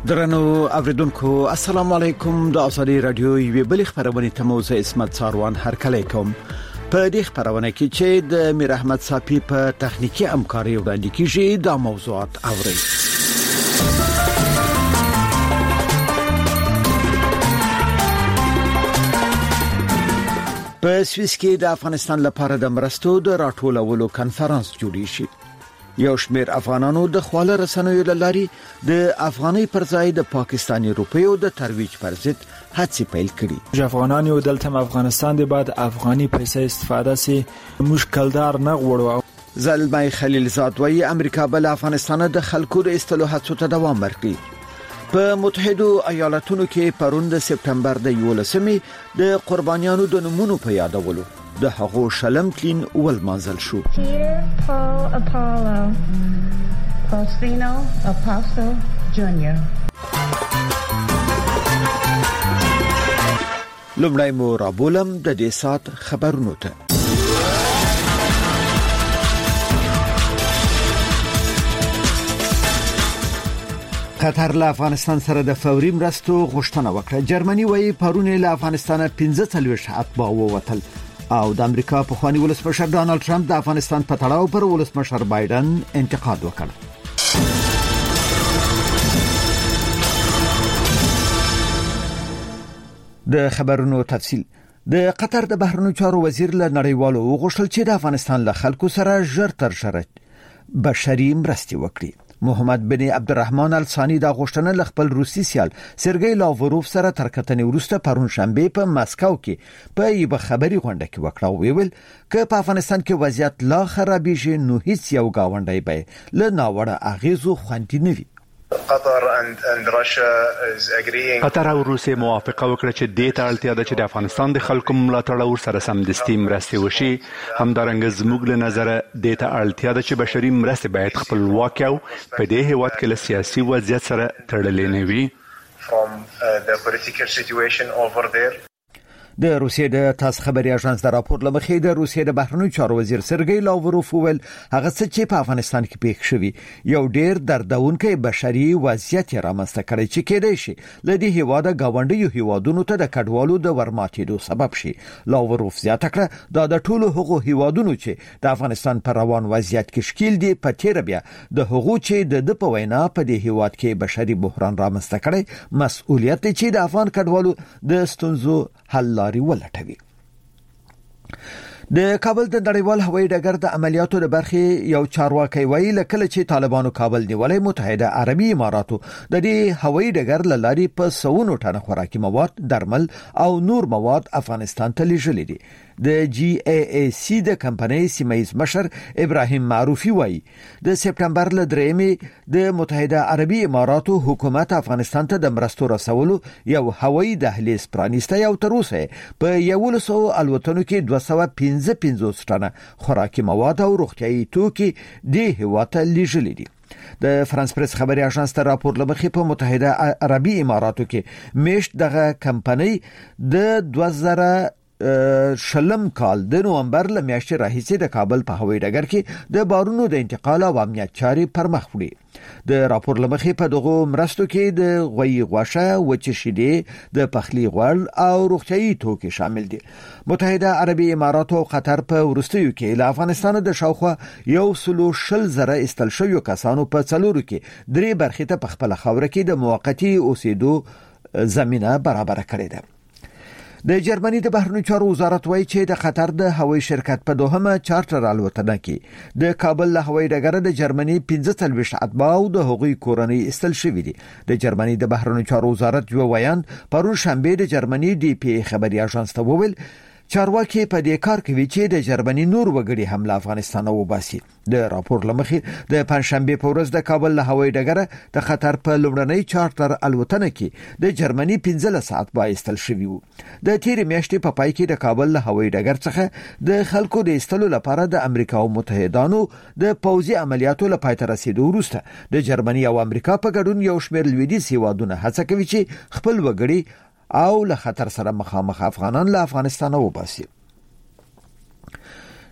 درنو اوریدونکو السلام علیکم. د ازادي رادیو یوه بل خبرونه تموز اسمت ساروان هر کله کوم په دې خبرونه کې چې د میر احمد صافی په تخنیکی همکاري وړاندې کیږي د موضوعات اوري. په سویس کې د افغانستان لپاره د مرستو د راټولولو کانفرنس جوړ شي. یو شمېر افغانانو د خواله رسنیو لاري د افغاني پر ځای د پاکستاني روپیو د ترویج پر ضد هڅې پیل کړي. افغانان یو دلته افغانستان دی بعد افغاني پیسې استفاده سي مشکلدار نه غوړو. زلمي خلیل زاد وايي امریکا بل افغانستان د خلکو د اصلاحاتو ته دوام ورکړي. په متحده ایالاتونو کې پرون د سپتمبر د 11مې د قربانیانو د نمونو په یادولو د هغو شلم کلین ول منزل شو. Paul Apollo Faustino Apostle Jr. لومړی مو رابولم د دې سات خبرونو ته. قطر له افغانستان سره د فوري مرستو غوښتنه وکړه. جرمني وايي پرون له افغانستان 15 اتباع ووتل او د امریکا په خواني ولسمشر ډانلډ ټرمپ د افغانستان په تړاو پر ولسمشر بایدن انتقاد وکړ. د خبرونو تفصیل. د قطر د بهرنیو چارو وزیر له نړیوالو وغوښتل چې د افغانستان له خلکو سره ژر تر ژره بشري مرستې وکړي. محمد بن عبدالرحمن الثانی د غوښتنه ل خپل روسي سیال سرګی لاوروف سره تر کتنې وروسته پرون شنبه په مسکو کې په یوه خبري غونډه کې وکړه او ویل چې په افغانستان کې وضعیت لا خرابېږي نو هیڅ یو گاونډی به له ناوړه اغیزو خوندي نه وي. قطر او روسیه موافقه وکړه چې د ته اړتیا ده چې د افغانستان د خلکو ملاتړ او سره سمدستي مرستې وشي. همدارنګه زموږ له نظره د ته اړتیا ده چې بشري مرستې باید خپلواک او په دې هیواد کې له سیاسي وضعیت سره تړلې نه وي. د روسیې د تاس خبري اژانس د راپور لمخې د روسیې د بهرنیو چارو وزیر سرګی لاوروف ویل هغه څه چې په افغانستان کې پیښ شوی یو ډیر دردونکي بشري وضعیت رامنځته کړی چې کېدای شي له دې هیواده گاونډیو هیوادونو ته د کډوالو د ورماتېدو سبب شي. لاوروف زیاته کړه دا د ټولو هغو هیوادونو چې د افغانستان پر روان وضعیت کې شکیل دي په تیر بیا د هغو چې د په وینا په دې هیواد کې بشري بحران رامنځته کړي مسؤلیت چې د افغان کډوالو د ستونزو حل ولټوي. د کابل د نړیوال هوایي ډګر د عملیاتو د برخې یو چارواکي ویلي لکه چې طالبانو کابل نیولې متحده عربي اماراتو د دې هوایي ډګر لاري په 100 ټنه خوراکي مواد، درمل او نور مواد افغانستان ته لیږلي دي. د جی ای ای سی د کمپنۍ سیمایز مشر ابراهیم معروفي وایي د سپتمبر ل 3 د متحده عربي اماراتو حکومت افغانستان ته د مرستو رسولو یو هوایي دهلیز پرانیسته او تر اوسه په 100 الوتنو کې 255 ټنه خوراکي مواد او روغتيایي توکي د هیواد لیږلي دي. د فرانس پریس خبري اژانس ته راپور لمخې په متحده عربي اماراتو کې میشت دغه کمپنۍ د 2000 شلم کال د نومبر ل میاشتې راهیسې د کابل په هوایي ډګر کې د بارونو د انتقال او امنیت چارې پر مخ وړي. د راپور لمخې په دغه مرستو کې د غوي غوښه، وچ شیدې، د پخلی غوړ او روغتيایي توکي شامل دي. متحده عربي امارات او قطر په ورستیو کې له افغانستان د شاوخوا 140,000 استل شویو کسانو په څلورو کې درې برخې ته په خپل خاور کې د موقتی اوسېدو زمينه برابر کړې ده. د جرمني د بهرنیو چارو وزارت وایي چې د قطر د هوایي شرکت په دوهمه چارټر الوتنه کې د کابل له هوایي ډګر د جرمني 15 اتباع او د هغوی کورنۍ استل شوې دي. د جرمني د بهرنیو چارو وزارت یو بیان پرون شنبه د جرمني ډي پی خبري اژانس ته وویل چارواکي په دې کار کوي چې د جرمني نور وګړي هم له افغانستان وباسي. د راپور لمخې د پنځشنبه په ورځ د کابل له هوایي ډګر د خطر په لومړنۍ چارټر الوتنه کې د جرمني 15 ساعت بایستل شوی وو. د تیر میاشتې په پای کې د کابل له هوایي ډګر څخه د خلکو د استلو لپاره د امریکا او متحدانو د پوځي عملیاتو لپاره تر رسیدو وروسته د جرمني او امریکا په ګډون یو شمېر لویدیځ هیوادونه هڅه کوي چې خپل وګړي او له خطر سره مخامخ افغانان له افغانستان وباسي.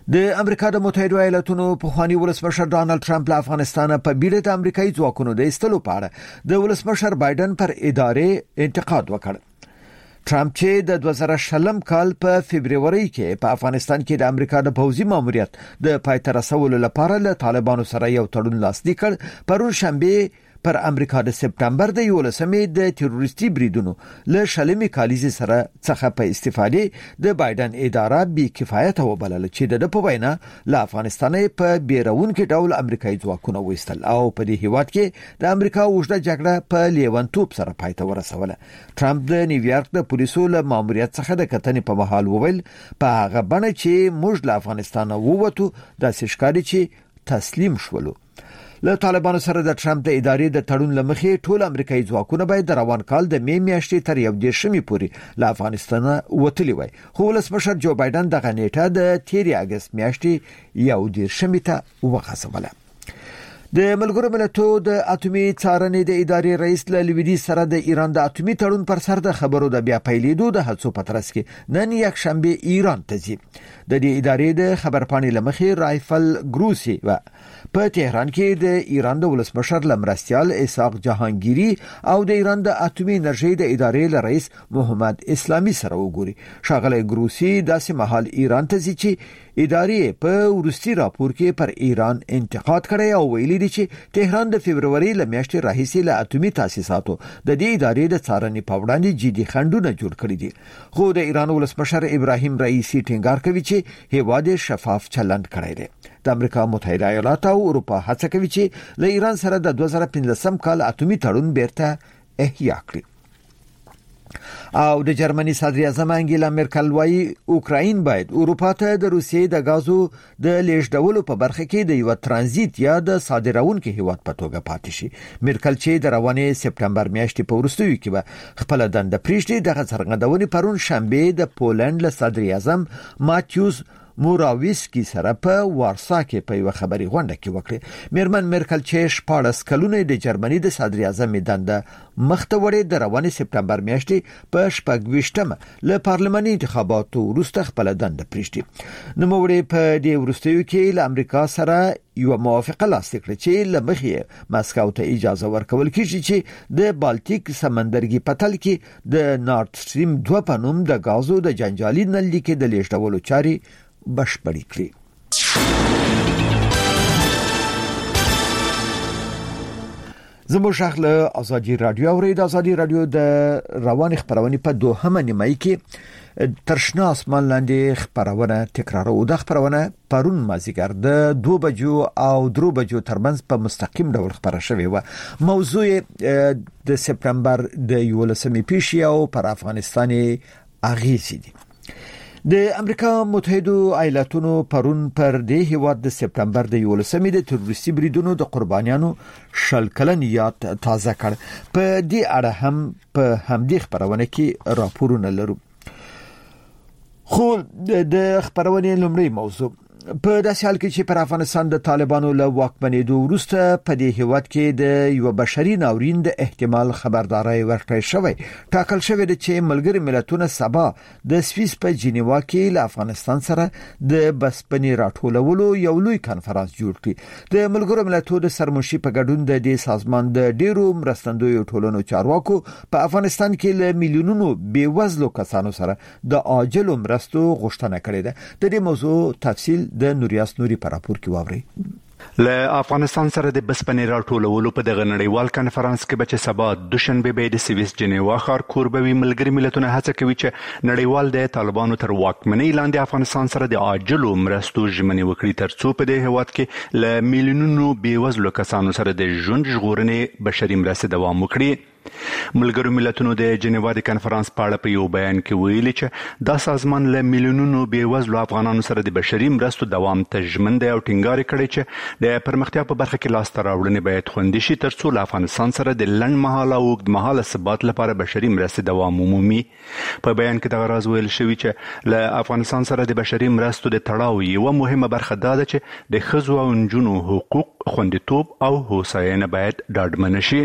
د امریکا د متحده ایالاتونو پخوانی ولسمشر ډانلډ ټرمپ له افغانستان په بیړه د امریکایي ځواکونو د ایستلو په اړه د ولسمشر بایدن پر ادارې انتقاد وکړ. ټرمپ چې د 2020 کال په فبرवरी کې په افغانستان کې د امریکا د پوځي ماموریت د پای ته رسولو لپاره له طالبانو سره یو تړون لاسلیک کړ، پرون شنبه پر امریکا د سپتمبر د 11مې د تروریستي بریدونو له شلمې کالیزې سره څخه په استفادې د بایدن اداره بي کفایت وبلل چې د په وینا له افغانستان په بیرونکو ډول امریکایي ځواکونه وستل او په دې هیواد کې د امریکا اوږده جګړه په لیونتوب سره پای ته ورسوله. ټرمپ د نیویارک د پولیسو له ماموریت څخه د کتنې په محل وویل په هغه بڼه چې موږ له افغانستان ووتو د ښکاري چې تسلیم شولو. له طالبانو سره د ټرمپ د ادارې د تړون لمخې ټول امریکایي ځواکونه باید د روان کال د مې میاشتې تر 11 پورې له افغانستان وتلی وای، خو ولسمشر جو بایدن دغه نیټه د 13 اگست میاشتې 11 ته وغځوله. د ملګرو ملتونو د اټومي څارنې د ادارې رئیس لویدي سره د ایران د اټومي تړون پر سر د خبرو د بیا پیلېدو د هڅو په ترڅ کې نن یک شنبه ایران ته ځي. د دې ادارې د خبرپاڼې لمخې رایفل ګروسی و په تهران کې د ایران د ولسمشر لمرستیال اسحاق جهانگیری او د ایران د اټومي انرژي د ادارې رئیس محمد اسلامي سره وګوري. شاغله ګروسی داسې مهال ایران ته ځي چې ادارې په ورستي راپور کې پر ایران انتقاد کړی او ویلي دي چې تهران د فبرवरी لمیاشتې راهیسې له اټومي تاسیساتو د دې ادارې د څارنې په وړاندې جدي خنډونه جوړ کړي دي. خو د ایران ولسمشر ابراهیم رئیسی ټینګار کوي چې هیواد شفاف چلند کړی دی. د امریکا متحده ایالات او اروپا هڅه کوي چې له ایران سره د 2015 کال اټومي تړون بیرته احیا کړي. او د جرمني صدر اعظم انګیلا مرکل وايي اوکراین باید اروپا ته د روسیې د غازو د لیږدولو په برخه کې د یو ترانزیت یا د صادرونکو هیواد په توګه پاتې شي. مرکل چې د روانې سپتمبر میاشتې په وروستیو کې به خپل دنده پریږدي، دغه څرګندونې پرون شنبه د پولند له صدر اعظم ماتیوس موراویسکی سره په وارسا کې په یو خبري غونډه کې وکړه. میرمن مرکل چې 14 کلونه د جرمني د صدر اعظم دنده مخته وړي د روانې سپتمبر میاشتې په 28مه له پارلماني انتخاباتو وروسته خپل دنده پریږدي. نو موږ په دې وروستیو کې له امریکا سره یو موافقه لاسلیک کړه چې لمخې ماسکو ته اجازه ورکول کیږي چې د بالټیک سمندرګي په تل کې د نارت سټریم 2 په نوم د غازو د جنجالي نل لیکې د لیږدولو چاري بشپړې کړې. زموږ شغله ازادي رادیو او د ازادي رادیو د روان خبرونه په دوهمه نیمه کې ترشنا اسمان لاندې خبرونه تکرارو. د خبرونه پرون مازیګر د 2 بجو او 3 بجو ترمنځ په مستقیم ډول خبره شوې و. موضوع د سپتمبر د 11مې پیښې او پر افغانستان اغیزې دي. د امریکا متحده ایالاتونو پرون پر دې هیواد د سپتمبر د 11مې د تروریستي بریدونو د قربانیانو شل کلن یاد تازه کړ. په دې اړه هم په همدې خبرونه کې راپورونه لرو. خو د خبرونه لومړی موضوع په داسې حال کې چې پر افغانستان د طالبانو له واکمنېدو وروسته په دې هیواد کې د یو بشري ناورین د احتمال خبرداري ورکړې شوې. ټاکل شوې ده چې ملګری ملتونه سبا د سویس په جنیوا کې له افغانستان سره د بسپنې راټولولو یو لوی کانفرنس جوړ کړي. د ملګرو ملتونو د سرمشي په ګډون د دې سازمان د ډیرو مرستندویو ټولنو چارواکو په افغانستان کې له میلیونونو بیوزلو کسانو سره د عاجل مرستو غوښتنه کړې ده. د دې موضوع تفصیل د نوریاس نوري په راپور کې واوري. له افغانستان سره د بسپنې راټولولو په دغه نړیوال کانفرنس کې به سبا دوشنبه به د سویس جنیوا ښار کوربوي ملګری ملتونه هڅه کوي چې نړیوال د طالبانو تر واکمنۍ لاندې افغانستان سره د عاجلو مرستو ژمنې وکړي ترڅو په دې هیواد کې له میلیونونو بیوزلو کسانو سره د ژوند ژغورنې بشري مرستې دوام وکړي. ملګرو ملتونو د جنیوا د کانفرنس په اړه په یو بیان کې ویلي چې دا سازمان له میلیونونو بیوزلو افغانانو سره د بشري مرستو دوام ته ژمن دی او ټینګار کړی چې د پرمختیا په برخه کې لاس ته راوړنې باید خوندي شي ترڅو له افغانستان سره د لنډ مهاله او اوږد مهاله ثبات لپاره بشري مرستې دوام ومومي. په بیان کې دغه راز ویل شوی چې له افغانستان سره د بشري مرستو د تړاو یو مهمه برخه دا ده چې د ښځو او نجونو حقوق، خوندیتوب او هوساینه باید ډاډمن شي.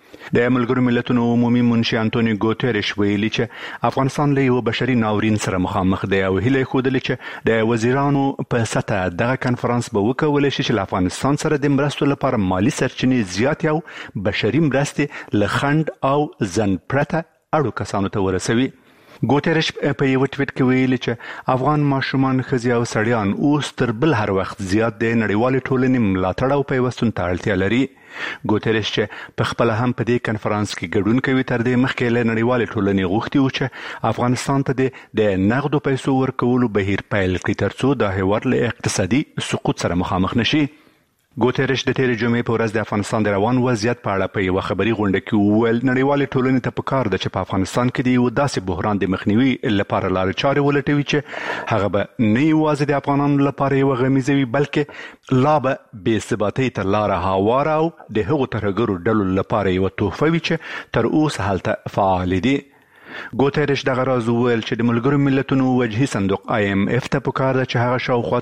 د ملګرو ملتونو عمومي منشي انټونیو ګوتيريش ویلي چې افغانستان له یو بشري ناورین سره مخامخ دی او هیله خوده چې د وزیرانو په سطح دغه کانفرنس به وکولای شي چې افغانستان سره د مرستو لپاره مالی سرچینې زیات او بشري مرستې له خند او ځن پرته اړو کسانو ته ورسوي. ګوتيريش په یو ټویټ کې ویلي چې افغان ماشومان ښځې او سړیان اوس تر بل هر وخت زیات د نړیوالې ټولنې ملاتړ او پیوستون ته اړتیا لري. ګوتيريش چې په خپل هم په دې کانفرنس کې ګډون کوي تر دې مخکې له نړیوالې ټولنې غوښتي و چې افغانستان ته د نغدو پیسو ورکولو بهیر پیل کړي ترڅو د هیواد له اقتصادي سقوط سره مخامخ نشي. ګوتيريش د تیرې جمعې په ورځ د افغانستان د روان وضعیت په اړه په یو خبري غونډه کې وویل نړیوالې ټولنې ته پکار ده چې په افغانستان کې د یو داسې بحران د مخنیوي لپاره لارې چارې ولټوي چې هغه به نه یوازې د افغانانو لپاره یو غمیزه وي بلکې لا به بې ثباتۍ ته لاره هواره او د هغو ترهګرو ډلو لپاره یو تحفه وي چې تر اوسه هلته فعال دي. ګوتيريش دغه راز وویل چې د ملګرو ملتونو وجهي صندوق IMF ته پکار ده چې هغه شاوخوا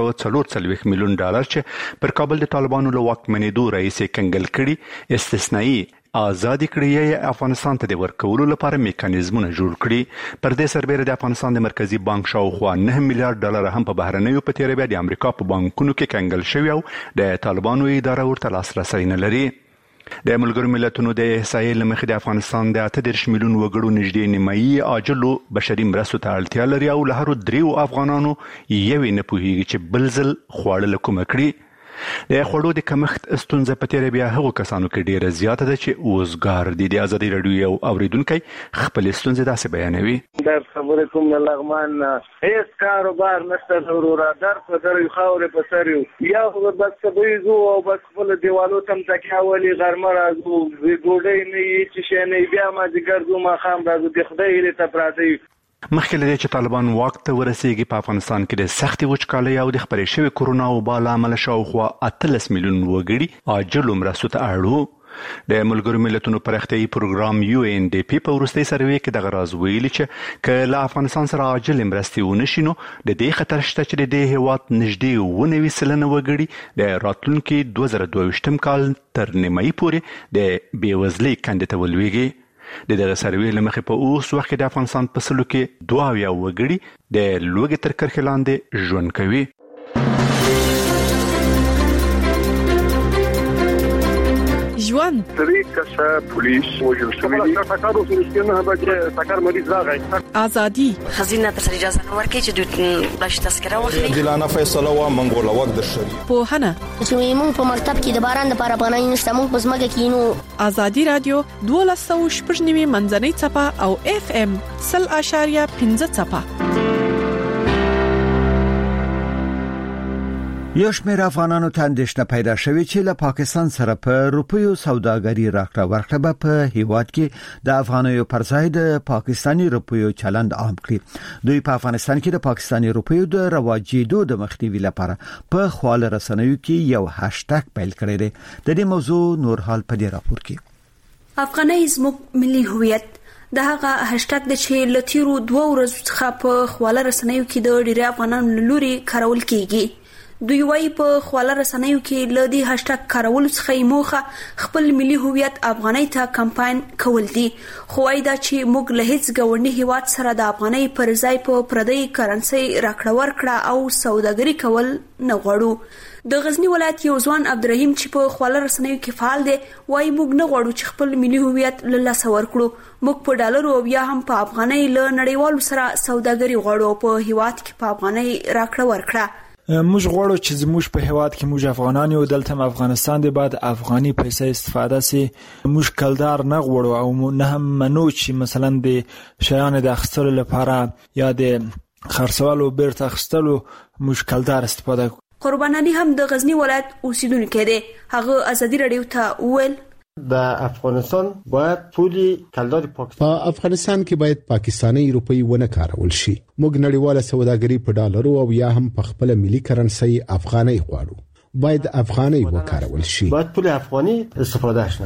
444 میلیون ډالر چې پر کابل د طالبانو له واکمنېدو راهیسې کنګل کړي استثنایی آزادي کړي یا افغانستان ته د ورکولو لپاره میکانیزمونه جوړ کړي. پر دې سربېره د افغانستان د مرکزی بانک شاوخوا 9 میلیارډ ډالر هم په بهرنیو په تیره بیا د امریکا په بانکونو کې کنګل شوی او د طالبانو اداره ورته لاسرسی نه لري. د ملګرو ملتونو د احصایې له مخې د افغانستان د 38 میلیون وګړو نږدې نیمایي عاجلو بشري مرستو ته اړتیا لري او له هرو 3 افغانانو یوې نه پوهیږي چې بل ځل خواړه له کومه کړي. د خوړو د کمښت ستونزه په تیره بیا هغو کسانو کې ډیره زیاته ده چې وزګار دي. د ازادي راډیو یو اوریدونکی خپل ستونزې داسې بیانوي. در خبرې کوم نه لغمان هیڅ کاروبار نشته ضروره در په در خاورې په سر یو بس سبویزو او بس خپل دیوالو تم تکیا ولی غرمه راځو ګوډۍ نه یې چې شي نه بیا ما د ګرځو ما خام راځو د خدای له تپراتی. مخکې له دې چې طالبان واک ته ورسیږي په افغانستان کې د سختې وچکالۍ او د خپرې شوې کرونا وبا له امله شاوخوا 18 میلیون وګړي عاجلو مرستو ته اړ. د ملګرو ملتونو پراختیایي پروګرام UNDP په وروستي سروې کې دغه راز ویلي چې که له افغانستان سره عاجل مرستې ونشي نو د دې خطر شته چې د دې هیواد نږدې 90% وګړي د راتلونکي 2022 کال تر نیمایي پورې د بېوزلۍ کندې ته ولویږي. د دغه سروې له مخې په اوس وخت کې د افغانستان په سلو کې 22 وګړي د لوږې تر کرښې لاندې ژوند کوي. ژوند طریقه پولیس وجل شوی سکارو سنشتنه به سکار مریض راغی ازادي خزینه تر اجازه نه ورکړي چې بلش تذکره واخلي دلانه فیصله و منګول وخت د شری په هنه چې موږ په مکتب کې د باران لپاره پناه نشته موږ په سمګه کې نو ازادي رادیو 12.9 منځنۍ چپه او FM 0.15 چپه. یو شمېر افغانانو ته اندېښنه پیدا شوې چې له پاکستان سره په روپیو سوداګري راکړه ورکړه به په هیواد کې د افغانیو پر ځای د پاکستاني روپیو چلند عام کړي. دوی په افغانستان کې د پاکستاني روپیو د رواجېدو د مخنیوي لپاره په خواله رسنیو کې یو هاشټګ پیل کړی دی. د دې موضوع نور حال په دې راپور کې. افغاني زموږ ملي هویت د هغه هاشټګ د چې لتیرو 2 ورځې څخه په خواله رسنیو کې د ډیری افغانانو لوري کارول کیږي. دوی وايي په خواله رسنیو کې ل دې هاشټګ کارول څخه موخه خپل ملي هویت افغاني ته کمپاین کول دي. خو وايي دا چې موږ له هیڅ ګاونډي هیواد سره د افغاني پر ځای په پردي کرنسي راکړه ورکړه او سوداګري کول نه غواړو. د غزنی ولایت یو ځوان عبدالرحیم چې په خواله رسنیو کې فعال دی وايي موږ نه غواړو چې خپل ملي هویت له لاسه ورکړو. موږ په ډالر او بیا هم په افغاني له نړیوالو سره سوداګري غواړو په هیواد کې په افغاني راکړه ورکړه. موږ غواړو چې زموږ په هیواد کې موږ افغانان یو دلته افغانستان دی بعد افغاني پیسې استفاده سي موږ کلدار نه غواړو او نه هم منو چې مثلا د شیانو د اخیستلو لپاره یا د خرڅولو بیرته اخیستلو موږ کلدار استفاده کوو. قربان علي هم د غزنی ولایت اوسیدونکی دی. هغه ازادي رادیو ته وویل د افغانستان باید پولی کلدار پاکستان په افغانستان کې باید پاکستاني روپی ونه کارول شي. موږ نړیواله سوداګري په ډالرو او یا هم په خپل ملي کرنسي افغاني غواړو. باید افغاني وکارول شي. باید پولی افغاني استفاده شي.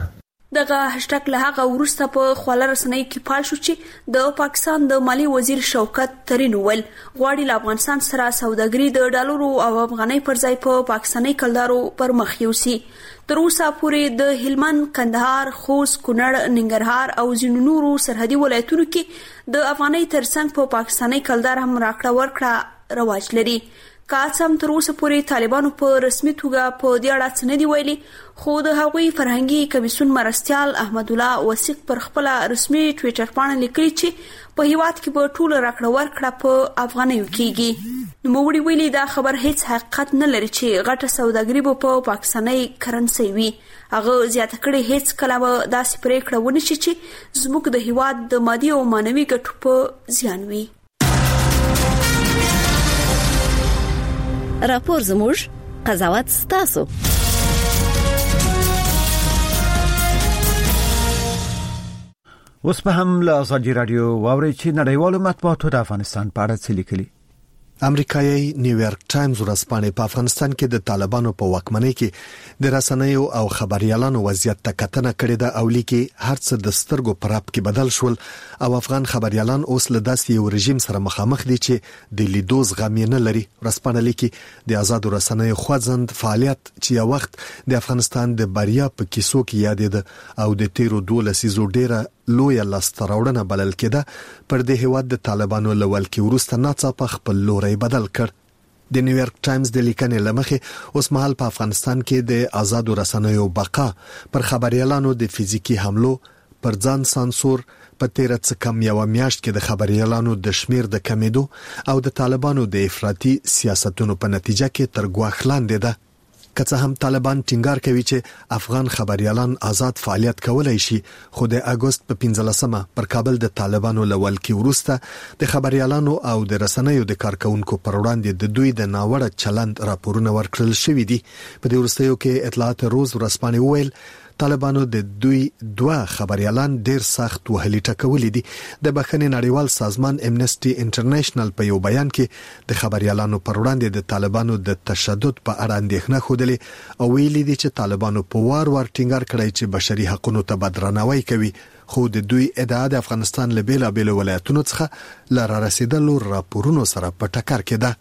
دغه هشتګ له هغه وروسته په خواله رسنیو کې فعال شو چې د پاکستان د مالی وزیر شوکت ترین ول غواړي له افغانستان سره سوداګري د ډالرو او افغانۍ پر ځای په پاکستاني کلدارو پر مخ یوسي. تر اوسه پورې د هلمند، کندهار، خوست، کونړ، ننګرهار او ځینو نورو سرحدي ولایتونو کې د افغانۍ ترڅنګ په پاکستاني کلدار هم راکړه ورکړه رواج لري. که هم تر اوسه پورې طالبانو په رسمي توګه په دې اړه څه نه دي ویلي، خو د هغوی فرهنګي کمیسیون مرستیال احمد الله وثیق پر خپل رسمي ټویټر باندې لیکلي چې په هیواد کې به ټول راکړه ورکړه په افغانیو کېږي. نوموړي ویلي دا خبر هیڅ حقیقت نه لري چې غټه سوداګري به په پاکستاني کرنسي وي. هغه زیاته کړې هیڅ کله به داسې پریکړه ونه شي چې زموږ د هیواد د مادي او معنوي ګټو په زیان وي. راپور زموږ، قضاوت ستاسو. اوس په هم له ازادي رادیو واوري چې نړیوالو مطبوعاتو د افغانستان په اړه څه لیکلي. امریکایي نیویارک ټایمز ورځپاڼه په افغانستان کې د طالبانو په واکمنۍ کې د رسنیو او خبريالانو وضعیت ته کتنه کړې ده او لیکي هر څه د سترګو پر اپ کې بدل شول او افغان خبريالان اوس له داسې یو رژیم سره مخامخ دي چې د لیدو زغم نه لري. ورځپاڼه لیکي د آزادو رسنیو خوځند فعالیت چې یو وخت د افغانستان د بریا په کیسو کې یادېده او د تیرو 12 ډیره لوی لاستراوړنه بلل کېده، پر دې هیواد د طالبانو لول کې ورسته ناڅاپه خپل لوري بدل کړ. د نیویارک ټایمز د لیکنې لمخې اوس مهال په افغانستان کې د آزادو رسنیو بقا پر خبريالانو د فزیکی حملو، پر ځان سانسور، په تیر څه کم یو میاشت کې د خبريالانو د شمیر د کمیدو او د طالبانو د افراطي سیاستونو په نتیجه کې تر ګواښ لاندې ده. که څه هم طالبان ټینګار کوي چې افغان خبريالان آزاد فعالیت کولای شي، خو د اگست په 15مه پر کابل د طالبانو لول کې ورسته د خبريالانو او د رسنیو د کارکونکو پر وړاندې د دوی د ناوړه چلند راپورونه ورکړل شوې دي. په دې ورستیو کې اطلاعات روز ورځپاڼې ویل طالبانو د دوی دوه خبريالان ډیر سخت وهلي ټکولې دي. د بخښنې نړیوال سازمان امنسټي انټرنیشنل په یو بیان کې د خبريالانو پر وړاندې د طالبانو د تشدد په اړه اندېښنه خوده او ویلي دي چې طالبانو په وار ټینګار کړی چې بشري حقوقو ته بدرناوی کوي، خو د دوی ادعا د افغانستان له بیلابېلو ولایتونو څخه لاره رسیدلو راپورونو سره په ټکر کې ده.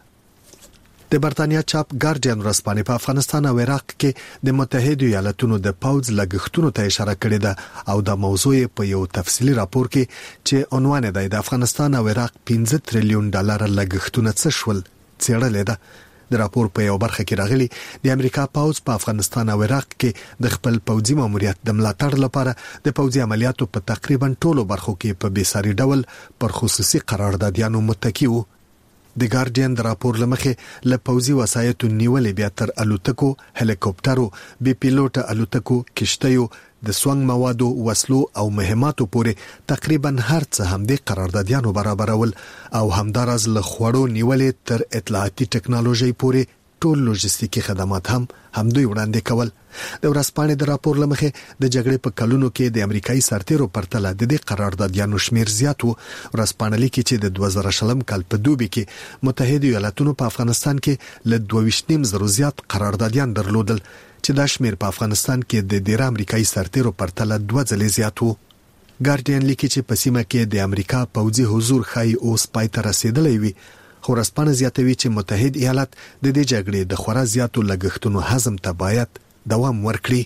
د برتانیا چاپ ګارډین ورځپاڼه په افغانستان او عراق کې د متحده ایالاتونو د پوځ لګښتونو ته اشاره کړې ده او د موضوع په یو تفصیلی راپور کې چې عنوان دی د افغانستان او عراق 15 تریلیون ډالر لګښتونه څه شول څېړل ده. د راپور په یو برخه کې راغلي د امریکا پوځ په افغانستان او عراق کې د خپل پوځي ماموریت د ملاتړ لپاره د پوځي عملیاتو په تقریبا ټولو برخو کې په بیساري ډول پر خصوصي قراردادیانو متکی وو. د ګارډین د راپور لمخې له پوځي وسایطو نیولې بیا تر الوتکو، هلیکوپټرو، بي پیلوټ الوتکو، کشتیو، د سونګ موادو، وسلو او مهماتو پورې تقریبا هر څه هم د قراردادیانو برابرول او همدارز له خوړو نیولې تر اطلاعاتي ټکنالوژي پورې ټول لوجستیکي خدمات هم دوی وړاندې کول. د ورځپاڼې د راپور لمخې د جګړې په کلونو کې د امریکایي سرتیرو پرتله د دې قراردادیانو شمیر زیات وو. ورځپاڼه لیکي چې د 2000 کال په دوبي کې متحده ایالاتونو په افغانستان کې له 22.000 زیات قراردادیان درلودل چې دا شمیر په افغانستان کې د ډیر امریکایي سرتیرو پرتله 2 ځلې زیات وو. ګارډین لیکي چې په سیمه کې د امریکا پوځي حضور خای اوس پای ته رسیدلی وي، خو ورځپاڼه زیاتوي چې متحده ایالات د دې جګړې د خورا زیاتو لګښتونو هضم ته باید دوام ورکړي.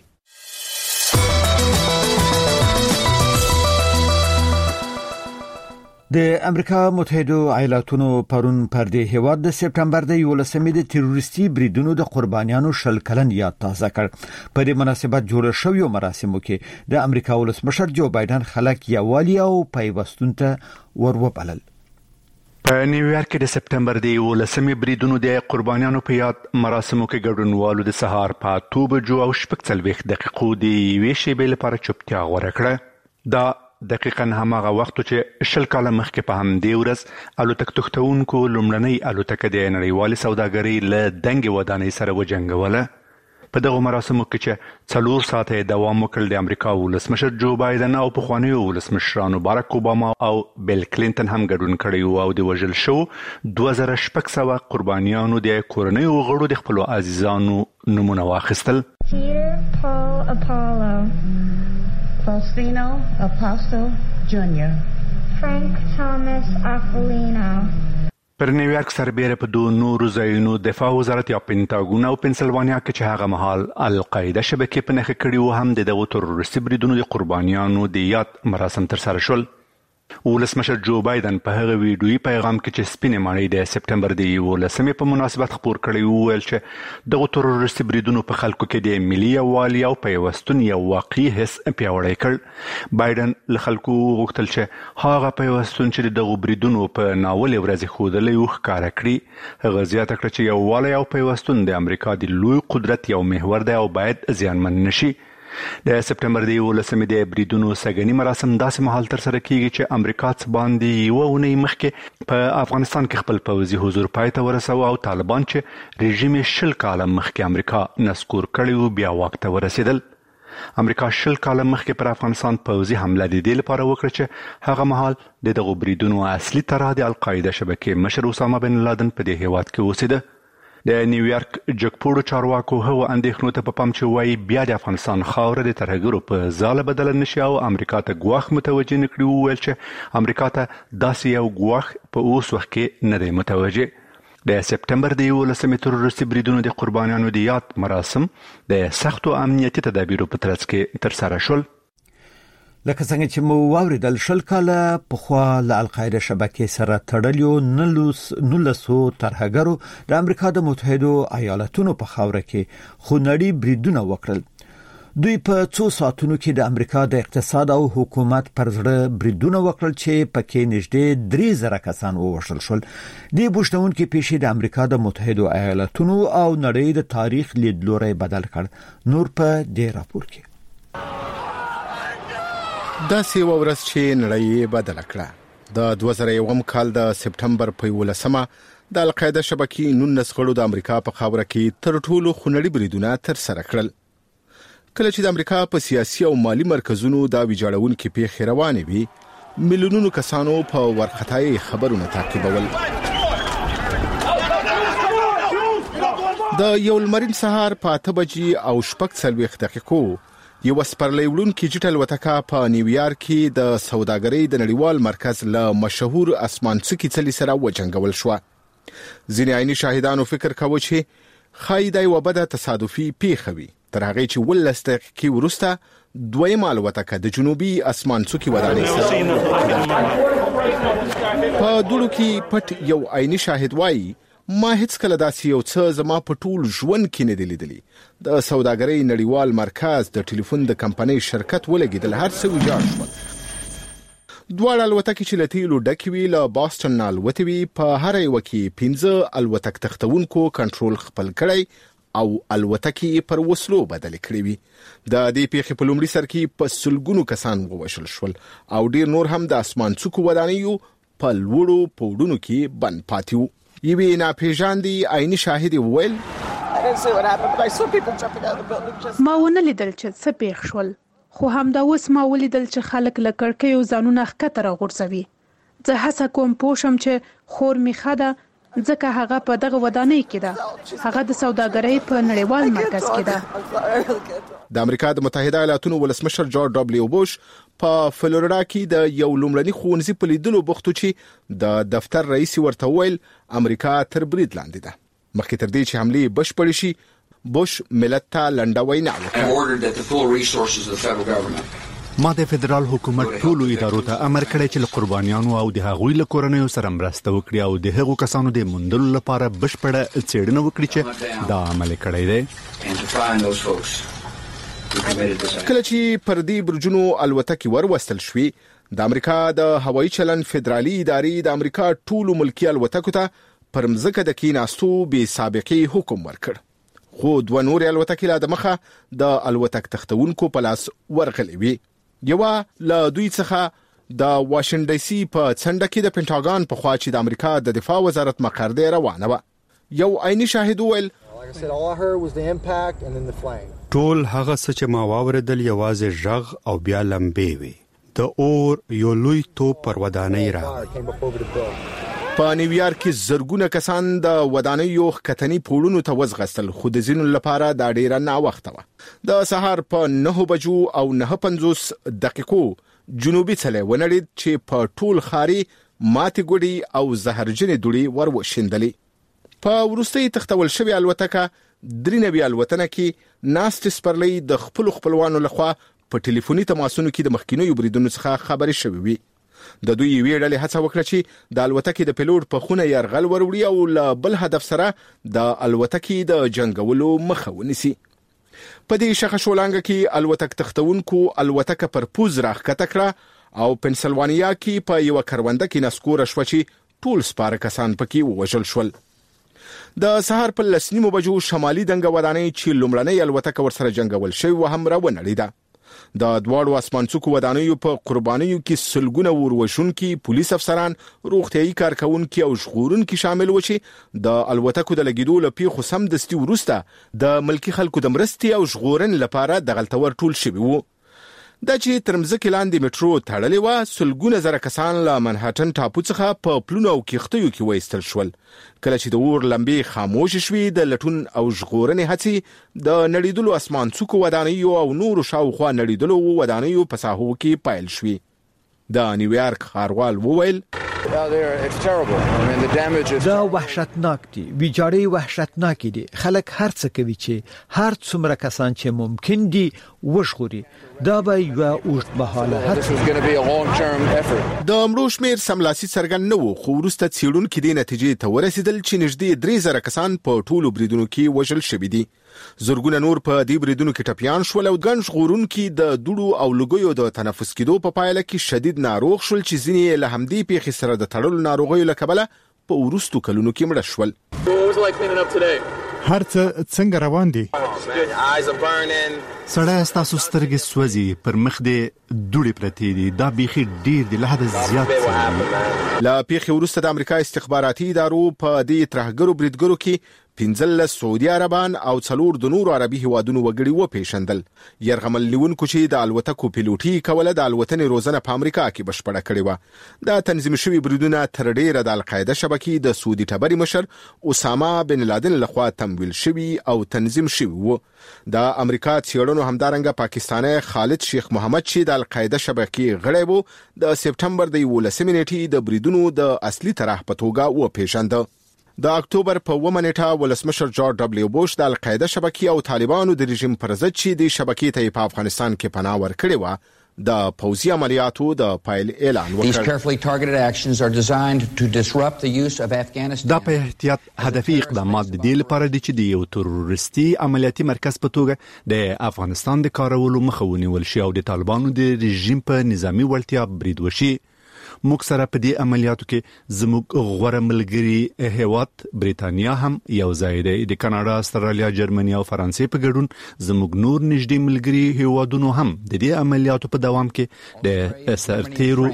د امریکا متحده ایالاتونو پرون پر دې هیواد د سپټمبر د 11مې د تروریستي بریدونو د قربانیانو شل کلن یاد تازه کړ. په دې مناسبت جوړ شویو مراسمو کې د امریکا ولسمشر جو بایدن خلک یووالي او پیوستون ته وروبلل. په نیویارک کې د سپټمبر د 11مې بریدونو د قربانیانو په یاد مراسمو کې ګډونوالو د سهار په 8 بجو او 40 دقیقو د یوې شیبې لپاره چوپتیا غوره کړه. دا دقیقاً هماغه وخت چې شل کاله مخکې په همدې ورځ الوتک تختونکو لومړنۍ الوتکه د نړیوالې سوداګرۍ له دنګې ودانۍ سره وجنګوله. په دغه مراسمو کې چې 4 ساعته دوام وکړ، د امریکا ولسمشر جو بایدن او پخوانیو ولسمشرانو باراک اوباما او بیل کلینټن هم ګډون کړی او د وژل شو 2600 قربانیانو د کورنیو غړو د خپل عزیزانو نمونه واخیستل. Faustino Apostle Jr. Frank Thomas Aquilino. پر نیویارک سربېره په دوه نورو ځایونو دفاع وزارت یا پینټاګون او پنسلوانیا کې چې هغه مهال القاعده شبکې په نښه کړي وو هم دغه تروریستي بریدونو د قربانیانو د یاد مراسم ترسره شول. ولسمشر جو بایدن په هغه ویډیویي پیغام کې چې سپینې ماڼۍ د سپټمبر د 11 په مناسبت خپور کړی وو ویل چې دغه تروریستي بریدونو په خلکو کې د ملي یووالي او پیوستون یو واقعي حس پیاوړی کړ. بایدن له خلکو غوښتل چې هغه پیوستون چې دغه بریدونو په ناولې ورځې ښودلی و ښکاره کړي. هغه زیاته کړه چې یووالی او پیوستون د امریکا د لوی قدرت یو محور دی او باید زیانمن نشي. د سپټمبر د 11 د بریدونو سګنی مراسم داسې مهال ترسره کیږي چې امریکا څخه باندې یو ونې مخکې په افغانستان کې خپل پوځي حضور پای ته ورساوه او طالبان چې رژیم 10 کاله مخکې امریکا نسکور کړی و بیا واک ته ورسېدل. امریکا 10 کاله مخکې پر افغانستان پوځي حمله د دې لپاره وکړه چې هغه مهال د دغه بریدونو اصلي طرح د القاعده شبکې مشر اسامه بن لادن په دې هیواد کې اوسېده. د نیویارک جګپوړو چارواکو هغه اندېښنو ته په پام چې وایي بیا د افغانستان خاوره د ترهګرو په ځاله بدل نشي او امریکا ته ګواښ متوجه نکړي وویل چې امریکا ته داسې یو ګواښ په اوس وخت کې نه دی متوجه. د سپټمبر د 11 تروریستي بریدونو د قربانیانو د یاد مراسم د سختو امنیتي تدابیرو په ترڅ کې ترسره شول. لکه څنګه چې مو واوریدل 10 کاله پخوا له القاعده شبکې سره تړلیو 19 ترهګرو د امریکا د متحده ایالاتونو په خاوره کې خونړي بریدونه وکړل. دوی په 2 ساعتونو کې د امریکا د اقتصاد او حکومت پر زړه بریدونه وکړل چې پکې نږدې 3000 کسان ووژل شول. د بوشتونکو پیښې د امریکا د متحده ایالاتونو او نړۍ د تاریخ لیدلوري بدل کړ. نور په دې راپور کې دا سی ورځ چې نړۍ بدل کړه. د 2001 کال د سپټمبر په 11 د القاعده شبکې 19 غړو د امریکا په خاوره کې تر ټولو خونړي بریدونه تر سره کړل. کله چې د امریکا په سیاسي او مالی مرکزونو دا ویجاړونکې پیښې روانې وي میلیونونو کسانو په ورختای خبرونه تعقیبول. د یو لمرین سهار په 8 بجې او 40 دقیقو یو سپرلی وړونکي جټل وتکا په نیویارک کې د سوداګرۍ د نړیوال مرکز له مشهور اسمانڅکي څلي سره وجنګول شو. ځینې عیني شاهدانو فکر کاوه چې خایدای وبده تصادفي پیښه وي تر هغه چې 12 دقیقې وروسته دویمه الوتکه د جنوبي اسمانڅکي ودانۍ سره په دوړو کې پټ یو عیني شاهد وایي ما هیڅ کله داسې یو څه زما په ټول ژوند کې نه دی لیدلی. د سوداګرۍ نړیوال مرکز د ټلیفون د کمپنۍ شرکت ولګیدل هر څه ویجاړ شول. دواړه الوتکې چې له تیلو ډکې وي له باستون نه الوتې وي. په هر یو کې 15 الوتک تختونکو کنټرول خپل کړی او الوتکې پر وسلو بدل کړې وي. د دې پیښې په لومړي سر کې په سلګونو کسان ووژل شول او ډیر نور هم د اسمانڅکو ودانیو په لوړو پوړونو کې بند پاتې وو. یوې ناپېژاندې عیني شاهد وویل ما ونه لیدل چې څه پیښ شول خو همدا اوس ما ولیدل چې خلک له کړکیو ځانونه ښکته راغورځوي. زه هڅه کوم پوه شم چې خور مې ښه ده ځکه هغه په دغه ودانۍ کې ده. هغه د سوداګرۍ په نړیوال مرکز کې ده. د امریکا د متحده ایالاتونو ولسمشر جورج ډبلیو بوش په فلوریدا کې د یو لومړني ښوونځي په لیدلو بوختو چې د دفتر رئیس ورته ویل امریکا تر برید لاندې ده. مخکې تر دې چې حمله بشپړ شي بوش ملت ته لنډه وینا وکړه. ما د فدرال حکومت ټولو ادارو ته امر کړی چې له قربانیانو او د هغوی له کورنیو سره مرسته وکړي او د هغو کسانو د موندلو لپاره بشپړه څېړنه وکړي چې دا عمل کړی دی. کله چې پر دې برجونو الوتکې وروستل شوې د امریکا د هوایي چلن فدرالي ادارې د امریکا ټولو ملکی الوتکو ته پر مځکه د کېناستو بې سابقې حکم ورکړ. خو دوه نور الوتکې لا د مخه د الوتک تختونکو په لاس ورغلې وي. یو له دوی څخه د واشنګټن ډي سي په څنډه کې د پینټاګون په خوا چې د امریکا د دفاع وزارت مقر دی روانه و. یو عیني شاهد ویل ټول هغه څه چې ما واوریدل یوازې ژغ او بیا لمبې وي. د اور یو لوی توپ پر ودانۍ راغی. په نیویارک کې زرګونه کسان د ودانیو ختنی پوړونو ته وزغستل، خو د ځینو لپاره دا ډیره ناوخته وه. د سهار په 9 بجو او 9:50 دقیقو جنوبي څلې ونړید چې په ټول خاري ماتې ګوډي او زهرجنې دوړي وروشندلې. په وروستي تختول شوی الوتکه 93 الوتنه کې ناست سپرلی د خپلوانو لخوا په ټلیفوني تماسونو کې د مخکینیو بریدونو څخه خبرې شوې وي. د دوی یوې ډلې هڅه وکړه چې د الوتکې د پیلوټ په خونه یرغل وروړي او له بل هدف سره د الوتکې د جنگولو مخه ونیسي. په دې شخه شولانګه کې الوتک تختونکو الوتکه پر پوز راښکته کړه او پنسلوانیا کې په یو کرونده کې نسکور شو چې ټول سپاره کسان پکې ووژل شول. د سهار په 10 بجو شمالي دنګ ودانۍ چې لومړنۍ الوتکه ورسره جنگول شوی و هم راونړیده. د دواړو اسمانڅوکو ودانیو په قربانیو کې سلګونه وروشونکي، پولیس افسران، روغتيایي کارکونکي او ژغورونکي شامل و چې د الوتکو د لګیدو لپاره سمدستي وروسته د ملکی خلکو د مرستې او ژغورن لپاره د غلطور ټول شوی وو. دا چې ترمزکه لاندې میټرو تړلې و، سلګونه زره کسان له منهټن ټاپو څخه په پلونو او کښتیو کې وایستل شول. کله چې د اور لمبې خاموش شوې، د لټون او ژغورنې هڅې د نړیدلو اسمانڅوکو ودانیو او نورو شاوخوا نړیدلو ودانیو په ساحو کې پایل شوې. د نیویارک ښاروال وویل دا وحشتناک دي، ویجاړي وحشتناک دي. خلک هر څه کوي چې هر څومره کسان چې ممکن دي وژغوري. دا به یو اوږدمهاله د امرو شمیر سملاسي څرګند نه و، خو وروسته څېړونکي دې نتیجې ته ورسېدل چې نږدې 3000 کسان په ټولو بریدونو کې وژل شوي دي. زرګونه نور په دې بریدونو کې ټپیان شول او ګڼ ژغورونکي د دوړو او لوګیو د تنفس کېدو په پایله کې شدید ناروغ شول چې ځینې له همدې پیښې سره د تړلو ناروغیو له کبله په وروستو کلونو کې مړه شول. هر څه څنګه روان دي؟ سړی ستاسو سترګې سوځي، پر مخ دې دوړې پرتې دي، دا بیخي ډیر دی، له حده زیات څه. له پیښې وروسته د امریکا استخباراتي ادارو په دې ترهګرو بریدګرو کې 15 سعودي عربان او 4 د نورو عربي هیوادونو وګړي وپېژندل. يرغمل لیونکو چې د الوتکو پیلوټي کوله د الوتنې روزنه په امریکا کې بشپړه کړې و. دا تنظیم شوی بریدونه تر ډیره د القاعده شبکې د سعودي ټبري مشر اسامه بن لادن لخوا تمویل شوی او تنظیم شوی و. د امریکا څېړنو همدارنګه پاکستاني خالد شیخ محمد چې د القاعده شبکې غړی و، د سپټمبر د 11 نیټې د بریدونو د اصلي طرح په توګه وپېژند. د اکتوبر په 1 نیټه ولسمشر جورج دبليو بوش د القاعده شبکې او طالبانو د رژیم پر ضد چې د شبکې ته په افغانستان کې پناه ورکړې و، د پوځي عملیاتو د پایل اعلان وکړ. دا په احتیاط هدفي اقدامات د دې لپاره دي چې د یو تروریستي عملیاتي مرکز په توګه د افغانستان د کارولو مخه ونیول شي او د طالبانو د رژیم په نظامی وړتیا برید وشي. موږ سره په دې عملیاتو کې زموږ غوره ملګری هیواد بریتانیا هم یو ځای دی. د کاناډا، استرالیا، جرمني او فرانسې په ګډون زموږ نور نږدې ملګری هیوادونو هم د دې عملیاتو په دوام کې د سرتیرو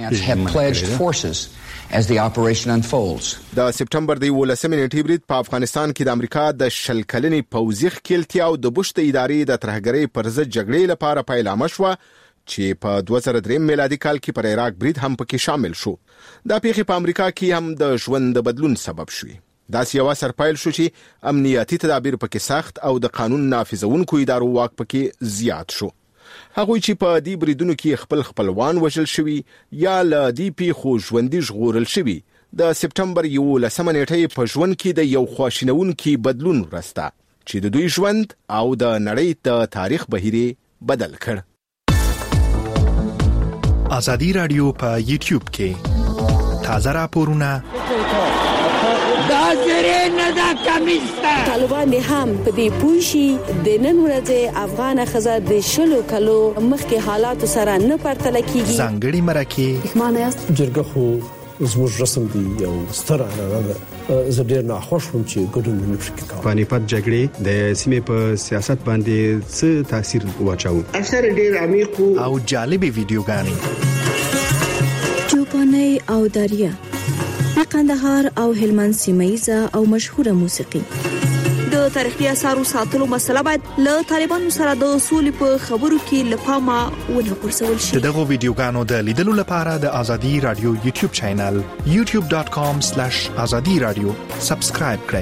د سپټمبر د 11 نیټې برید په افغانستان کې د امریکا د شل کلنې پوځي ښکېلتیا او د بوش د ادارې د ترهګرۍ پر ضد جګړې لپاره پیلامه شوه چې په 2003 میلادي کال کې پر عراق برید هم پکې شامل شو. دا پیښې په امریکا کې هم د ژوند د بدلون سبب شوې. داسې یو اثر پایل شو چې امنیتي تدابیر پکې سخت او د قانون نافذونکو ادارو واک پکې زیات شو. هغوی چې په دې بریدونو کې خپلوان وژل شوي یا له دې پیښو ژوندي ژغورل شوي، د سپټمبر 11 نیټې په ژوند کې د یو خواشینونکي بدلون ورسته چې د دوی ژوند او د نړۍ د تاریخ بهیر بدل کړ. آزادی رادیو په یوټیوب کې تازه راپورونه طالبان هم په دې پوښي د نن ورځې افغان خزه د شلو کلو مخکې حالات سره نه پرتل کیږي. ځانګړي مرکه معنی جرګه خو زموږ رسم دی یو ستر عنعنه ده. زه ډیر ناخوښ وم چې ګډون نه پکې کوم. پانیپت جګړې د سیمې په سیاست باندې څه تاثیر واچاو؟ اثر ډیر عمیق او جالبې ویډیوګانې چوپاني او داریا قندهار او هلمند سیمایزه او مشهوره موسیقي. د د تاریخي آثارو ساتلو مسله باید له طالبانو سره د سولې په خبرو کې لپاره ونه غورځول شي. دغه ویډیوګانو د لیدلو لپاره د ازادي رادیو یوټیوب چینل youtube.com/azadi radio سبسکرایب کړئ.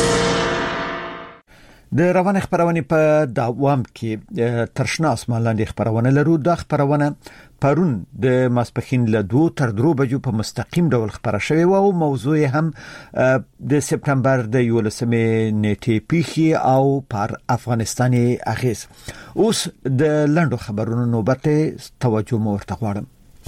د روان خبرونه په دوام کې ترشنا اسمان لاندې خبرونه لرو. د خبرونه پرون د ماسپخین له 2 تر 3 بجو په مستقیم ډول خبره شوې او موضوع هم د سپتمبر د 11 نیټې پیخي او پر افغانستاني اغیز. اوس د لندو خبرونو نوبت توجه مو ورته غواړم.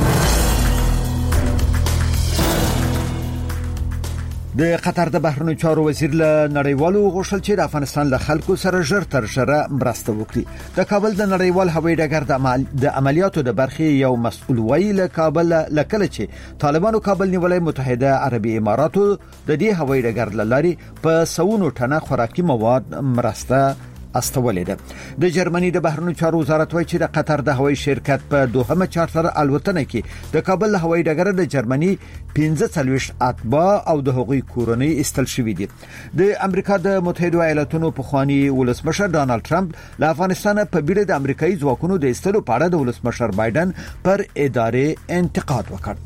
د قطر د بهرنیو چارو وزیر له نړیوالو غوښتل چې د افغانستان له خلکو سره ژر تر ژره مرسته وکړي. د کابل د نړیوال هوایي ډګر د عملیاتو د برخې یو مسؤل ویلي له کابل لکه چې طالبانو کابل نیولای متحده عربي اماراتو د دې هوایي ډګر لاري په 100 ټنه خوراکي مواد مرسته استولې ده. د جرمني د بهرنیو چارو وزارت وايي چې د قطر د هوایي شرکت په دوهمه چارتر الوتنه کې د کابل هوایي ډګر د جرمني 45 اتباع او د هغوی کورنۍ استل شوې دي. د امریکا د متحده ایالاتونو پخوانی ولسمشر ډانلډ ټرمپ له افغانستان په بیړه د امریکایي ځواکونو د استلو په اړه د ولسمشر بایدن پر ادارې انتقاد وکړ.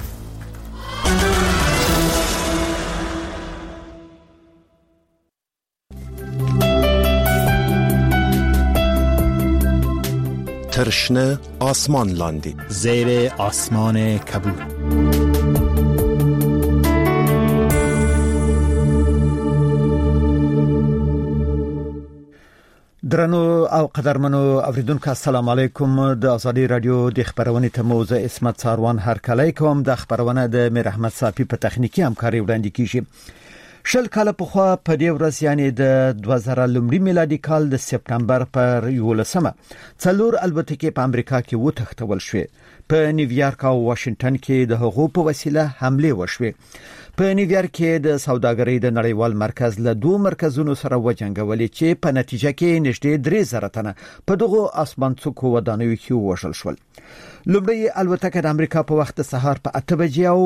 ترشنه آسمان لاندی زیر آسمان کبود. درنو او قدرمنو اوریدونکو السلام علیکم. د ازادي رادیو د خبرونې ته موزه اسمت ساروان هر کله کوم. د خبرونه د میر احمد صافی په تخنیکی همکاري وړاندې کیږي. شل کاله پخوا په دې ورځ یعنی د 2000 میلادي کال د سپتمبر پر 11 څلور البتکې په امریکا کې وتښتول شوې. په نیویارک او واشنگټن کې د هغو په وسیله حمله وشوه. په نیویارک کې د سوداګرۍ د نړیوال مرکز له 2 مرکزونو سره وجنګولې چې په نتیجه کې نږدې 3000 تنه په دغه اسمانڅکو ودانیو کې وژل شول. لومړی الوتکه د امریکا په وخت سهار په 8 بجې او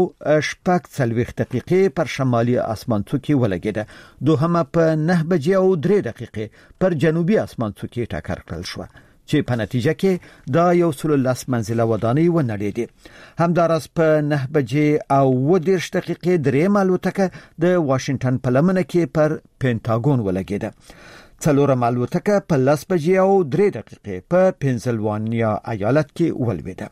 40 دقیقې پر شمالي اسمانڅکو ولګیده. دوهمه په 9 بجې او 3 دقیقې پر جنوبي اسمانڅکو ټکر کړل شو چې په نتیجه کې دا یو 13 منزله ودانۍ ونړېده. همدارس په 9 بجې او 10 دقیقې درېم الوتکه د واشنگټن په لمنه کې پر پینټاګون ولګیده. څلورم الوتکه په 10 بجې او 3 دقیقې په پنسلوانیا ایالت کې ولویده.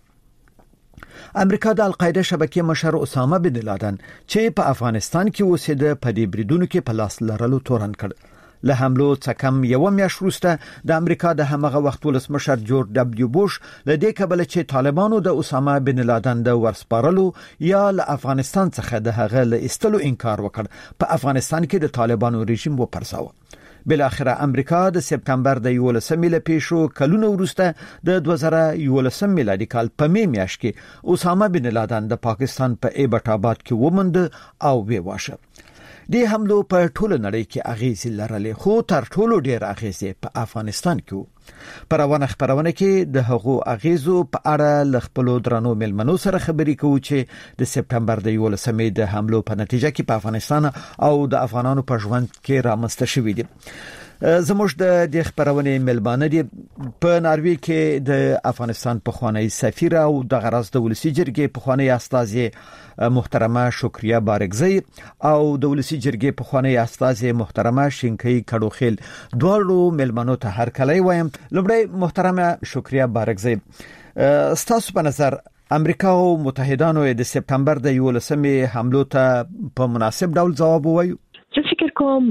امریکا د القاعده شبکې مشر اسامه بن لادن چې په افغانستان کې اوسېده په دې بریدونو کې په لاس لرلو تورن کړ. له حملو څخه کم یو میاشت وروسته د امریکا د همغه وخت ولسمشر جورج دبلیو بوش له دې کبله چې طالبانو د اسامه بن لادن د ورسپارلو یا له افغانستان څخه د هغه له استلو انکار وکړ، په افغانستان کې د طالبانو رژیم وپرځاوه. بل اخره امریکا د سپتمبر د 11 له پیښو کلونو وروسته د 2011 میلادي کال په میاشت کې اسامه بن لادن د پاکستان په ایبټ آباد کې ومند او وواشه. د حملو په ټوله نړۍ کې اغیز لرلې، خو تر ټولو ډیر اغیز په افغانستان کې و. پر روانه خبرونه کې د هغو اغیزو په اړه ل خپل درنو ملمنو سره خبرې کوو چې د سپتمبر د 11 د حملو په نتیجه کې په افغانستان او د افغانانو په ژوند کې رامنځته شوې دي. زموږ د خبرونه ملمانه دي په ناروی کې د افغانستان پخوانی سفیر او د غرض د ولسی جرګې پخوانی استاذ محترمه شکریه بارګزی او د ولسی جرګې پخوانی استاذ محترمه شینکی کډوخیل دوړو ملمنو ته هر کله وایم. لومړی محترمه شکریه بارګزی، ستاسو په نظر امریکا او متحدانو د سپتمبر د 11 حملو ته په مناسب ډول ځواب ووایي؟ زه فکر کوم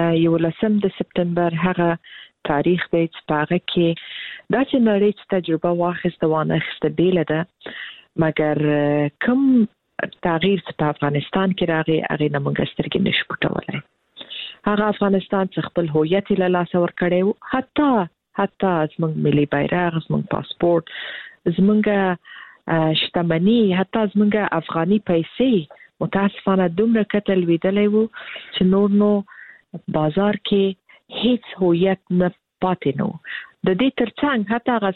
11 د سپتمبر هغه تاریخ دی چې هغه کې دا چې نړۍ تجربه واخیسته وانخیسته بیله ده، مګر کوم تغییر چې په افغانستان کې راغی هغه نه موږ سترګې نشو پټولای. هغه افغانستان چې خپل هویت له لاسه ورکړی، حتی زموږ ملي بیرغ، زموږ پاسپورت، زموږ شتمني، حتی زموږ افغاني پیسې متاسفانه دومره کتل ویدلې وو چې نو بازار کې هیڅ هویت نه پاتې نو. د دې ترڅنګ حتی هغه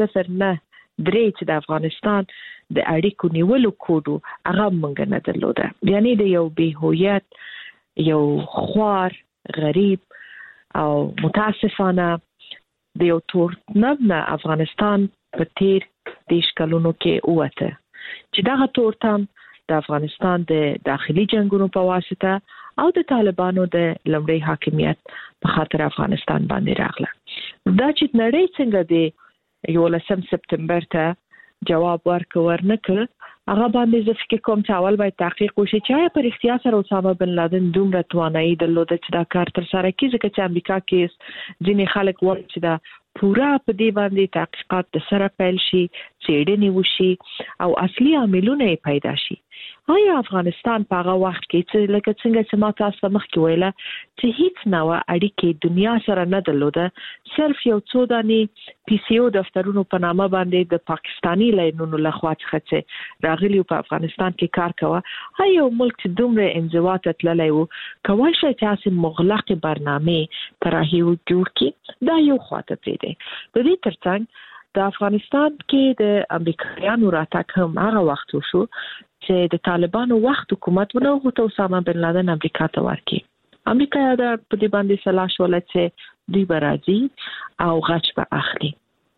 003 چې د افغانستان د اړیکو نیولو کوډو هغه مونږ نه درلوده. یعنی د یو بې هویت، یو خوار غریب او متاسفانه د یو تورتنب نه افغانستان په تیر 10 کلونو کې اوته چې دا تورتم د افغانستان د داخلي جنگونو په واسطه او د طالبانو د لمړی حاکمیت په خاطر افغانستان باندې راغله. دا چې نړۍ څنګه د 11 سپتمبر ته جواب ورکړ هغه باندې زه فکر کوم چې اول باید تحقیق وشي چې په اړتیا سره اسامه بن لادن دومره توانایي درلوده چې دا کار تر سره کړي ځکه چې امریکا کې ځینې خلک وایي چې دا پورا په دې باندې تحقیقات د سره پیل شي څېړنې وشي او اصلي عاملونه پیدا شي. آیا افغانستان په هغه وخت کې چې لکه څنګه چې ما تاسو مخکې ویله چې هیڅ نوع اړیکې دنیا سره نه درلوده، صرف یو څو دانې پی سی او دفترونو په نامه باندې د پاکستانی لاینونو لخوا څخه چې راغلي په افغانستان کې کار کوه، هاي یو ملک چې دومره انزوا ته تللی و کولای شي چې مغلق برنامه طرحي جوړ کړي. دا یو خواته پرې دی. د دې ترڅنګ د افغانستان کې د امریکایانو راتګ هم هغه وخت وشو چې د طالبانو وخت حکومت ونه غوښته اسامه بن لادن امریکا ته ورکړي. امریکا دا په دې باندې سلاح شول چې دوی به راځي او غچ به اخلي.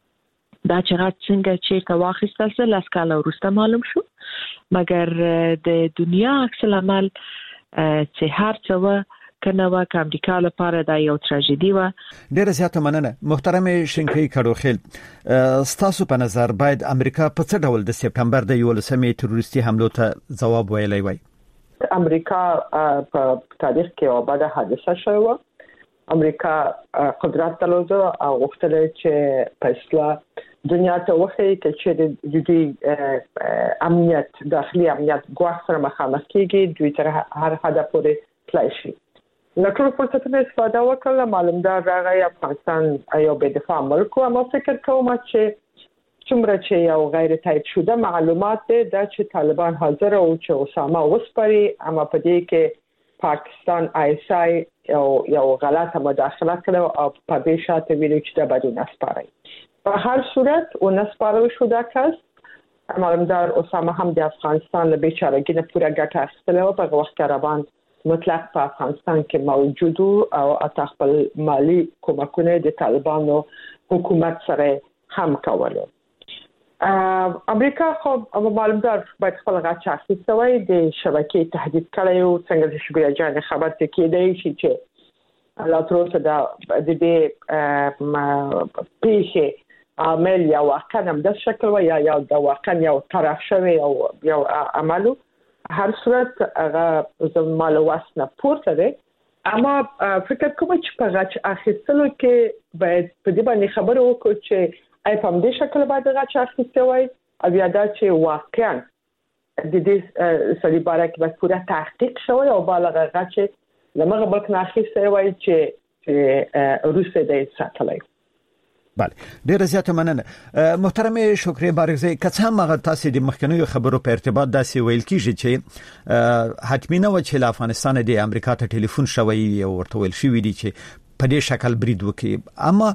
دا چې غچ څنګه چې واخیستل سره لاس کاله وروسته معلوم شو، مګر د دنیا عکس العمل چې هر څه کنه واکه امریکا لپاره دا یو تراژیدي و. ډیره زیاته مننه محترم شینکي کډوخیل. ستاسو په نظر باید امریکا په څه ډول د سپتمبر د 11 تروریستي حملو ته جواب ویلی وای؟ امریکا په تاریخ کې یو بده حادثه شوه. امریکا قدرت درلوده او غوښتل چې په دنیا ته وښيي چې د دوی امنیت داخلي امنیت ګواښ سره مخامخ کیږي، دوی تر هر حد پورې تلای شي. نو ټول فرصتونه استفاده وکړه. معلومدار راغی افغانستان یو بې دفاع ملک و، اما فکر کوم چې څومره چې یو غیر تایید شده معلومات دی دا چې طالبان حاضر او چې اسامه وسپاري، اما په دې کې پاکستان آی اس آی یو غلطه مداخله کړه او په دې شاته ویل چې دا باید نسپاري. په هر صورت او نسپارل شو دا کس. معلومدار اسامه هم د افغانستان له بیچارهګۍ نه پوره ګټه اخیستله و. په وخت کې عربان مطلق په افغانستان کې موجود او اته خپل مالی کومکونه د طالبانو حکومت سره هم کوله. امریکا خو معلومدار باید خپل غچ اخیستوي د شبکې تهدید کړی او څنګه چې شبیه جان خبر ته کېدای شي چې الله تروسه د دې پیښه عمل یا واقعا هم د شکل و یا د واقعا یو طرف شوی او یو عملو هر صورت هغه زموږ واسنه پورته دی. اما فکر کوم چې په غچ اخیستلو کې باید په دې باندې خبرو وکړو چې آی په دې شکل باید غچ اخیستوي او یا دا چې واقعا د دې سړي باره کې باید پوره تحقیق شوی او بالغ غچ لمغه بلک نه اخیستوي چې روسیه دې ساتلای. بله ډیره زیاته مننه محترم شکری بارغزی. که څه هم هغه تاسو د مخکنیو خبرو په ارتباط داسې ویل کیږي چې حتمی نه و چې له افغانستان د امریکا ته ټلیفون شوی او ورته ویل شوی دی چې په دې شکل برید وکړي، اما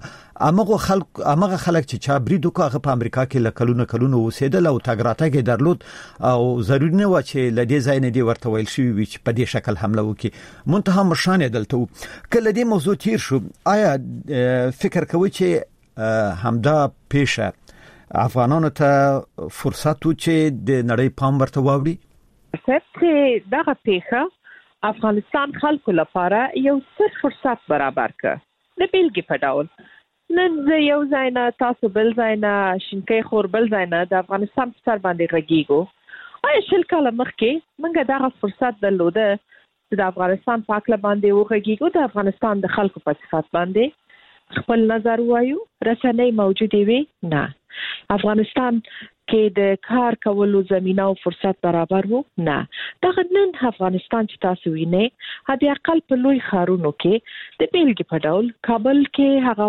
هغه خلک چې چا برید وکړي هغه په امریکا کې له کلونو اوسېدل او تګ راتګ درلود او ضروري نه و چې له دې ځای نه دی ورته ویل شوی وي چې په دې شکل حمله وکړي. منتها مشان دلته کله دې موضوع تیر شو، آیا فکر کوئ چې همدا پیښه افغانانو ته فرصت و چې د نړۍ پام ورته واوړي؟ چې دغه پیښه افغانستان خلکو لپاره یو ستر فرصت برابر کړ. د بیلګې په ډول نن یو ځای نه تاسو بل ځای نه شینکۍ خور بل ځای نه د افغانستان په سر باندې غږیږو. آیا 10 کاله مخکې موږ دغه فرصت درلوده چې د افغانستان په اړه باندې وغږیږو، د افغانستان د خلکو په صفات باندې خپل نظر وایو؟ رسنۍ موجودې وي؟ نه. افغانستان کې د کار کولو زمينه او فرصت برابر وو؟ نه. دغه نن افغانستان چې تاسو وینئ هدي اقل په لوی ښارونو کې د بیلګې په ډول کابل کې هغه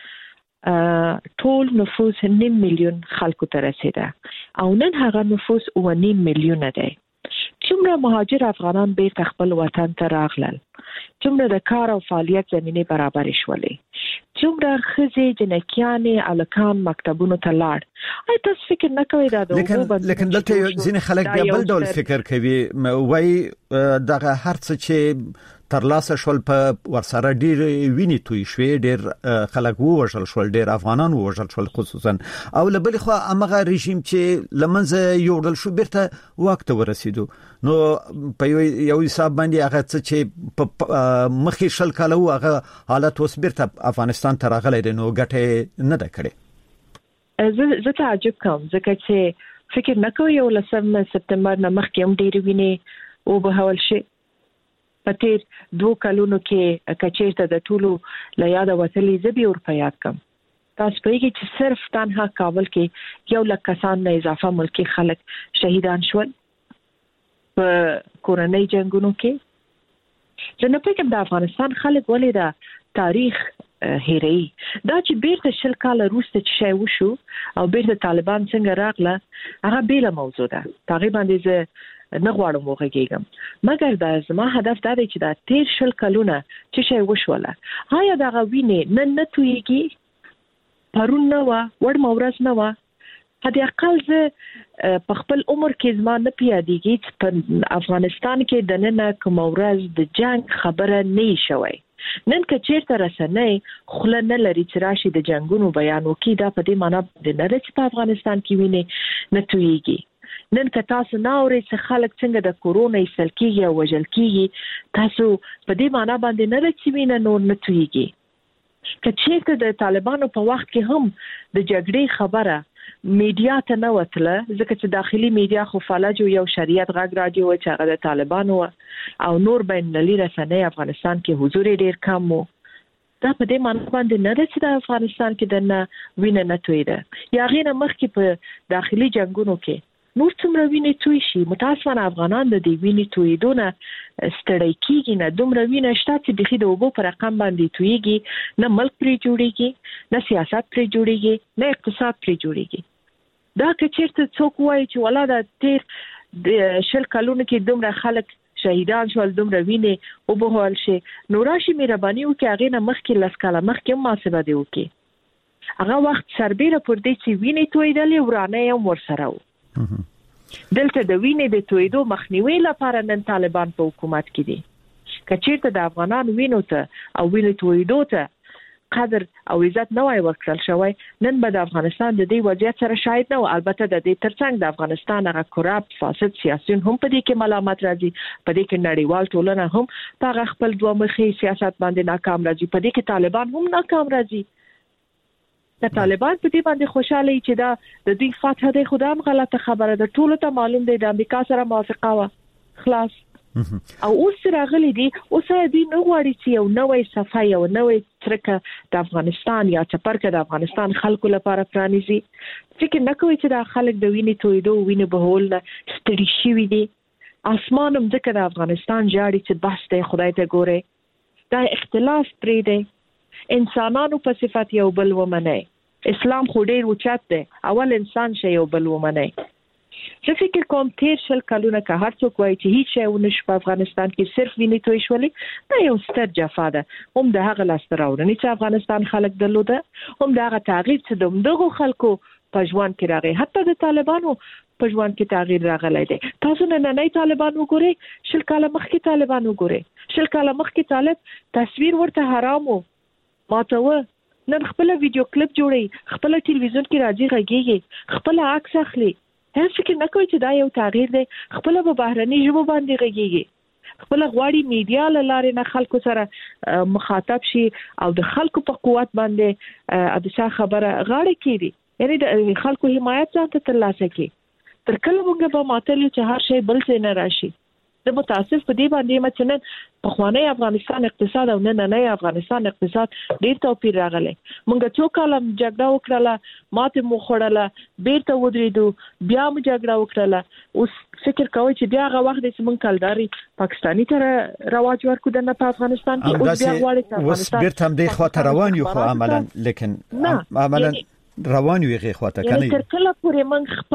وخت ټول نفوس 9 میلیون خلکو ته رسیده او نن هغه نفوس 9 میلیون دی. څومره مهاجر افغانان بیرته خپل وطن ته راغلل، څومره د کار او فعالیت زمینه برابر شولې، څومره ښځې جنکیانې الکان مکتبونو ته لاړ. آیا تاسو فکر نه کوئ دا د لیکن دلته ځینې خلک بیا بل ډول فکر کوي، وایي دغه هرڅ چې ترلاسه شول په ورسره ډیر ویني توي شوې ډیر خلک ووژل شول ډیر افغانان ووژل شول خصوصا او لبل خو امغه رژیم چې لمنځه یوړل شو بیرته وخت ورسېدو نو په یو حساب باندې هغه چې په مخې شل کالو هغه حالت اوس بیرته افغانستان ته راغلی دی نو ګټه نه ده کړې زه تعجب کوم ځکه چې فکر نه کوم یو لسم سپتمبر نه مخکې هم ډیر ویني او به حوال شي په تیر 2 کلونو کې کچېرته د ټولو لیاده وتلې زبي اور په یاد کم تاسو په کې چې صرف تنها کابل کې 1 لک کسان نه اضافه ملکی خلک شهیدان شول په کورنۍ جنگونو کې زه نه پېږم د افغانستان خلک ولې دا تاریخ هېري دا چې بیرته شل کال وروسته چې شی وشو او بیرته طالبان څنګه راغله هغه بیل موضوع ده تقریبا دې نه غواړم وغږیږم مګر دا زما هدف دا دی چې دا تیر شل کلونه چې شی وشوله هایا دا غوینه نه تویږي پرون نه وړ مورز نه هدي اقل زه په خپل عمر کې زما نه پیادېږي چې په افغانستان کې د نن کوم ورځ د جنگ خبره نه شوي نن که چیرته رسنۍ خله نه لري چې راشي د جنگونو بیانو کې دا په دې معنی د نه چې په افغانستان کې ویني نه تویږي نن که تاسو ناوري چې خلک څنګه د کورونا ایستل کېږي او وژل کېږي تاسو په دې معنی باندې نه رچوینه نور نه تویږي که چیرته د طالبانو په وخت کې هم د جګړې خبره میډیا ته نه وتله ځکه چې داخلي میډیا خو فلج یو شریعت غږ رادیو چې هغه د طالبانو او نور بین‌المللي رسنۍ افغانستان کې حضور ډیر کم وو دا په دې معنی باندې نه ده چې د افغانستان کې د وینه نه تویده یا غیر مخکې په داخلي جنگونو کې نور څومره ویني توی شي متاسفانه افغانان د دې ویني تویدونه ستړی کیږي نه دومره وینه شته چې بخي د وبو پر رقم باندې تویږي نه ملک پرې جوړیږي نه سیاست پرې جوړیږي نه اقتصاد پرې جوړیږي دا که چیرته څوک وایي چې ولا د تیر د شل کلونو کې دومره خلک شهیدان شول دومره ویني او به حال شي نو راشي مهرباني وکړي هغه نه مخکې لاس کاله مخکې محاسبه دی وکړي هغه وخت سربېره پر دې چې ویني تویدلې ورانه هم ورسره و دلته د وینې د تویدو مخنیوي لپاره نن طالبان په حکومت کې دي کچېرته د افغانان وینو ته او وینې تویدو ته قدر او عزت نه وای ورکړل شوی نن به د افغانستان د دې وضعیت سره شاهد نه البته د دې ترڅنګ د افغانستان هغه کورپټ فاسد سیاسيون هم په دې کې ملامت راځي په دې کې نړیوال ټولنه هم په خپل دوه مخي سیاست باندې ناکام راځي په دې کې طالبان هم ناکام راځي د طالبان په دې باندې خوشاله چې دا د دوی فتح دی خدام غلطه خبره ده ټول ته معلوم دی د امریکا سره موافقه وا خلاص او اوس راغلي دي اوس دې نو غواړي چې یو نوې صفحه یو نوې ترکه د افغانستان یا چپرکه د افغانستان خلکو لپاره پرانیزي فکر نه کوي چې دا خلک د وینې تویدو وینې بهول ستړي شي دي اسمان هم ځکه د افغانستان جاړي چې بس دی خدای ته ګوره دا اختلاف پرې دی انسانانو په صفات یو بل ومنه اسلام خو ډیر اوچت دی اول انسان شی یو بل ومنه زه فکر کوم تیر شل کلونه که هر څوک وایي چې هیڅ شی ونشي په افغانستان کې صرف ویني توی شولې دا یو ستر جفا ده هم د هغه لاسته راوړنې چې افغانستان خلک درلوده هم د هغه تغییر چې دغه خلکو په ژوند کې راغی حتی د طالبانو په ژوند کې تغییر راغلی دی تاسو نه طالبان وګورئ شل کاله مخکې طالبان وګورئ شل کاله مخکې طالب تصویر ورته حرام وو ماته نن خپل ویډیو کلیپ جوړي خپل ټلویزیون کې راځي غږیږي خپل عکس اخلي هیڅ فکر نه کوي چې دا یو تغییر دی خپل په بهرني ژبه باندې غږیږي خپل غواړي میډیا له لارې نه خلکو سره مخاطب شي او د خلکو په قوت باندې د څه خبره غاړه کړي یعنی د خلکو حمایت ځان ته ترلاسه کړي تر کله موږ به ماتلی چې هر شی بل څه نه راشي د متاسف په دې باندې چې په خوانی افغانستان اقتصاد او نن افغانستان اقتصاد ډیر توپیر راغلی موږ څو کاله جګړه وکړه ماته مو خوړله بیرته ودرېدو بیا مو جګړه وکړه اوس فکر کوي چې بیا هغه وخت چې موږ کلداري پاکستاني تر رواج ورکو د په افغانستان کې اوس بیا غواړي چې افغانستان بیرته هم د خاطر روان یو خو عملا لیکن عملا روان وي غي خاطر کنه تر کله پورې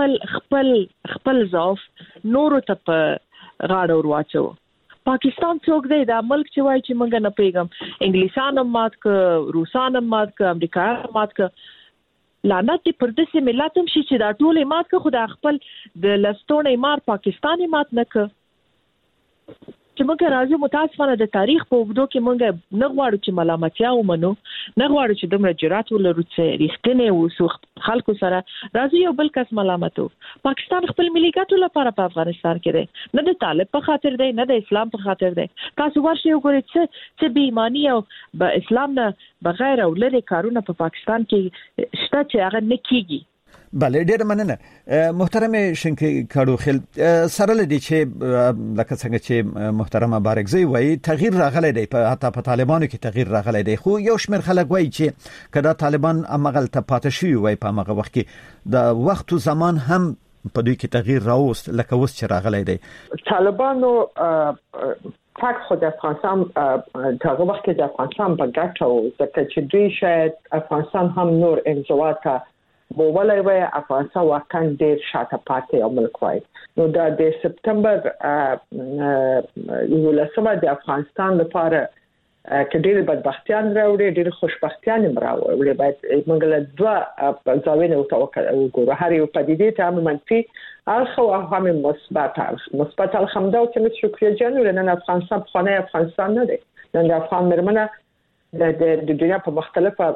موږ خپل ضعف نور ته غاړه ورواچو پاکستان څوک دی دا ملک چې وایي چې موږ نه پیغام انګلیسان هم مات ک روسان هم مات ک امریکا هم مات ک لعنت پر دې ملت هم شي چې دا ټول مات ک خدا خپل د لستونې مار پاکستاني مات نه ک چې موږ راځو متاسفانه د تاریخ په وګړو کې موږ نه غواړو چې ملامتیا ومنو، نه غواړو چې دومره جرأت ولرو چې ریښتینی وسو خلکو سره راځي یو بل کس ملامتو. پاکستان خپل ملي ګټو لپاره په افغانستان کې دی، نه د طالب په خاطر دی، نه د اسلام په خاطر دی. تاسو ورشئ وګورئ چې بې ایمانی او د اسلام نه بغیر او لري کارونه په پاکستان کې شته چې هغه نه کیږي. بله ډیر مننه محترم شنکی کاروخیل. سره لدی چې لکه څنګه چې محترمه بارکزی وایي تغییر راغلی دی، حتی په طالبانو کې تغییر راغلی دی، خو یو شمېر خلک وایي چې کدا طالبان امغلته پاتې شوي وای په هغه وخت کې د وخت او زمان هم په دوی کې تغییر راوست لکه اوس چې راغلی دی. طالبانو تاک خود افغانستان دغه وخت کې د افغانستان په ګټه او ځکه چې دوی شاید افغانستان هم نور انزواته بولای وای افغانستان واقعا ډیر شاته پاتې او ملک وای. نو د سپتمبر یو لسمه د افغانستان لپاره کې ډیر بدبختیان راوړي، ډیر خوشبختیان راوړي. باید موږ له دوه ځاوینه وګورو، هر یو پدیدې ته هم منفي اړخ او هم مثبت الحمدلله چې شکریا جان ولنن افغانستان په خانه افغانستان نه دی. نن د افغان مرمنه د دنیا په مختلفه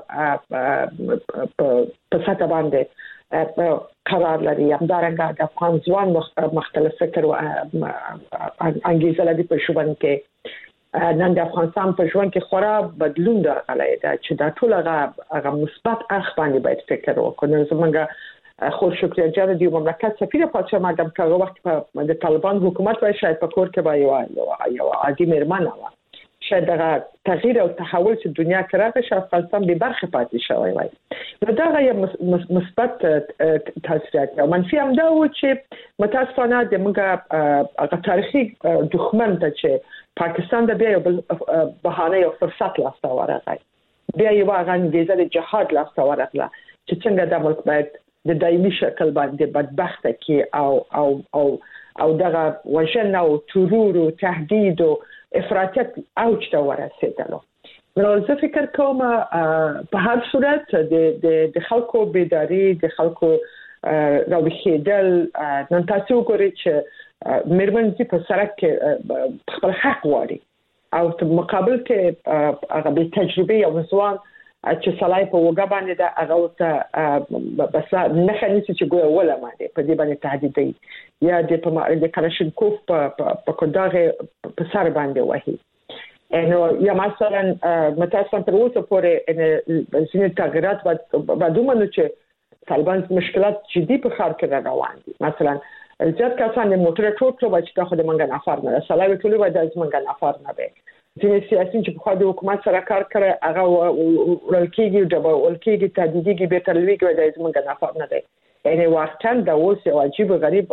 په سطح باندې قرار لري. همدارنګه د افغان ځوان مختلف فکر او انګیزه لري په ژوند کې. نن د افغانستان په ژوند کې خورا بدلون راغلی دی چې دا ټول هغه مثبت اړخ باندې باید فکر وکړو. نو زمونږ خو شکریا جان د مملکت سفیر پاتې مادام کاغه وخت په د طالبان حکومت وای شاید په کور کې وای یو عادي مرمنه و شاید دا تغییر او تحول چې دنیا کې راغی افغانستان به برخه پاتې شوی وای. نو دا یو مثبت تاثیرات او منفي هم دا و چې متاسفانه د موږ هغه تاریخي دښمن ته چې پاکستان د بیا یو بهانه او فرصت لاسته ورغی، بیا یو هغه انګیزه د جهاد لاسته ورغله چې څنګه د ملک باید د دایمي شکل باندې بدبخته کې او دغه وژنه او ترور او تهدید او افراطیت اوج ته ورسېدلو. نو زه فکر کوم په هر صورت د خلکو بیداری، د خلکو راویښېدل، نن تاسو وګورئ چې میرمن دې په سړک کې خپل حق غواړي او په مقابل کې هغه به تجربه او ځوان چې سلای په وګا باندې دا هغه ته بس نه خنيسي چې ګویا ولا باندې په دې باندې تهدید دی یا د کلاشینکوف په کنداغه په سر باندې وایي. نو یا مثلا متاسفانه تر اوسه پورې ان ځینې تغیرات بعد ومنو چې طالبان مشکلات جدي په خار کې روان دي. مثلا زیات کسان د موټر ټوټو چې تاخذ منګن افار نه سلای ټولې وای د منګن افار نه به ځینې سیاسيين چې په خو د حکومت سره کار کوي هغه ولکېږي د ولکېږي تهدیدي به تلويږي د منګن افار نه دی. یعنی واقعا دا اوس یو عجیب غریب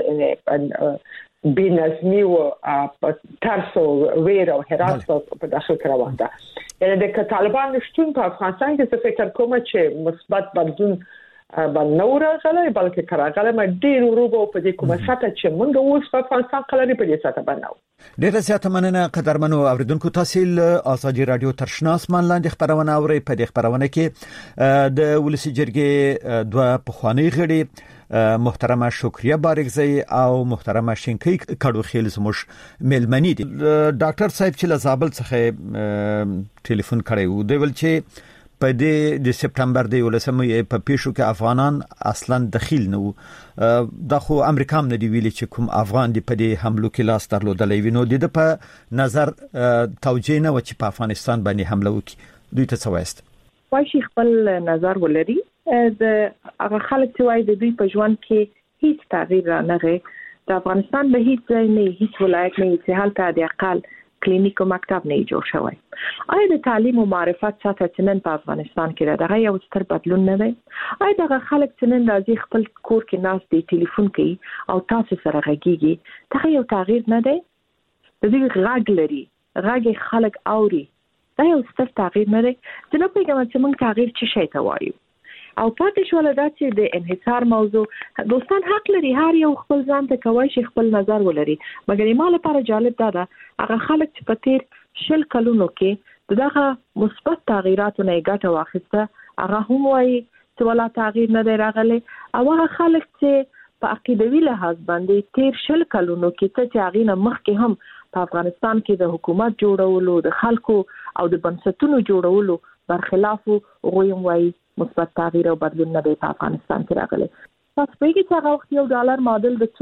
بی نظمی و ترس و ویر و حراس په داخل کې روان ده. یعنی د طالبان شتون په افغانستان کې فکر کوم چې مثبت بدلون باندې نو راغلی بلکې کراغله ما ډیر وروبو په دې کومه ساته چې موږ اوس په افغانستان کلري په دې ساته باندې ډیره زیاته مننه قدرمنو اوریدونکو. تاسو آزادي رادیو ترشناس مان لاندې خبرونه اوري. په دې خبرونه کې د ولسی جرګې دوه پخوانی غړي محترمه شکریه بارکزی او محترمه شنکی کاروخیل زموږ ملمنی دي. ډاکټر صاحب چې لزابل څخه ټلیفون کړی و دوی ول چې په دې د سپتمبر د 11مې په پیښو کې افغانان اصلا دخیل نه وو. د خو امریکا هم نه دی ویلي چې کوم افغان دی په دې حملو کې لاس درلودلې وینو د په نظر توجیه نه و چې په افغانستان باندې حمله وکړي. دوی ته څه وایست؟ وایي خپل نظر ولري. د هغه خلک چې وایي د دوی په ژوند کې هیڅ تغییر نه غي. د افغانستان به هیڅ ځای نه، هیڅ ولایت نه چې حالت د اقل کلینیک او مکتب نه جوړ شوی. آیا د تعلیم او معرفت سطح چې نن په افغانستان کې دغه یو ستر بدلون نه دی؟ آیا دغه خلک چې نن راځي خپل کور کې ناس دی ټلیفون کوي او تاسو سره غږیږي، دغه یو تغییر نه دی؟ د دې غږ لري، غږ خلک اوري، دا یو ستر تغییر نه دی؟ زه نه پوهیږم چې موږ تغییر څه شي ته وایو. او پاتې شو دا چې د انحصار موضوع دوستان حق لري هر یو خپل ځان ته کوي شي خپل نظر ولري. مګر مال لپاره جالب ده هغه خلک چې په تیر شل کلونو کې دغه مثبت تغییراتو نه ګټه واخیسته هغه هم وایي چې ولا تغییر نه دی راغلی. او هغه خلک چې په عقیدوي لحاظ باندې تیر شل کلونو کې چې هغه نه مخکې هم په افغانستان کې د حکومت جوړولو د خلکو او د بنسټونو جوړولو برخلاف غویم وای مثبت تغییر او بدلون نه په افغانستان کې راغلی. تاسو په کې چې هغه وخت $1 معادل د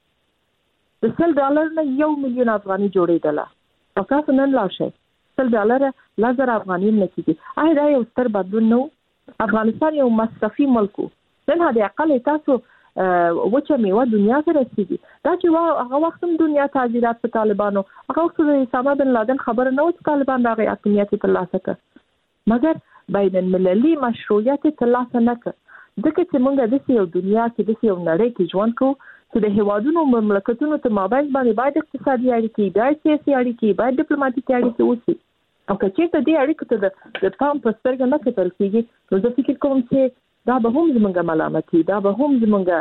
$100 نه 1 مليون افغاني جوړېدله. تاسو نن لا شئ $100 لزر افغاني نه کیږي. آیا دا یو ستر بدلون نو؟ افغانستان یو مصرفي ملک و. نن هدا اقل تاسو وچه میوه دنیا ته رسیدي. دا چې هغه وخت هم دنیا تاجرات په طالبانو هغه وخت د اسامه بن لادن خبر نه و چې طالبان دغه حاکمیت ترلاسه کړ، مګر بین المللي مشروعیت ترلاسه نه کړ. ځکه چې موږ د یو دنیا کې د یو نړۍ کې ژوند کوو چې د هیوادونو مملکتونو ته مابین باید اقتصادي اړیکې، باید سیاسي اړیکې، باید ډیپلوماټیکي اړیکې وشي. او که چېرته دې اړیکو ته د پام په سترګه نه کتل کېږي نو زه فکر کوم چې دا به هم زموږ ملامتي، دا به هم زموږ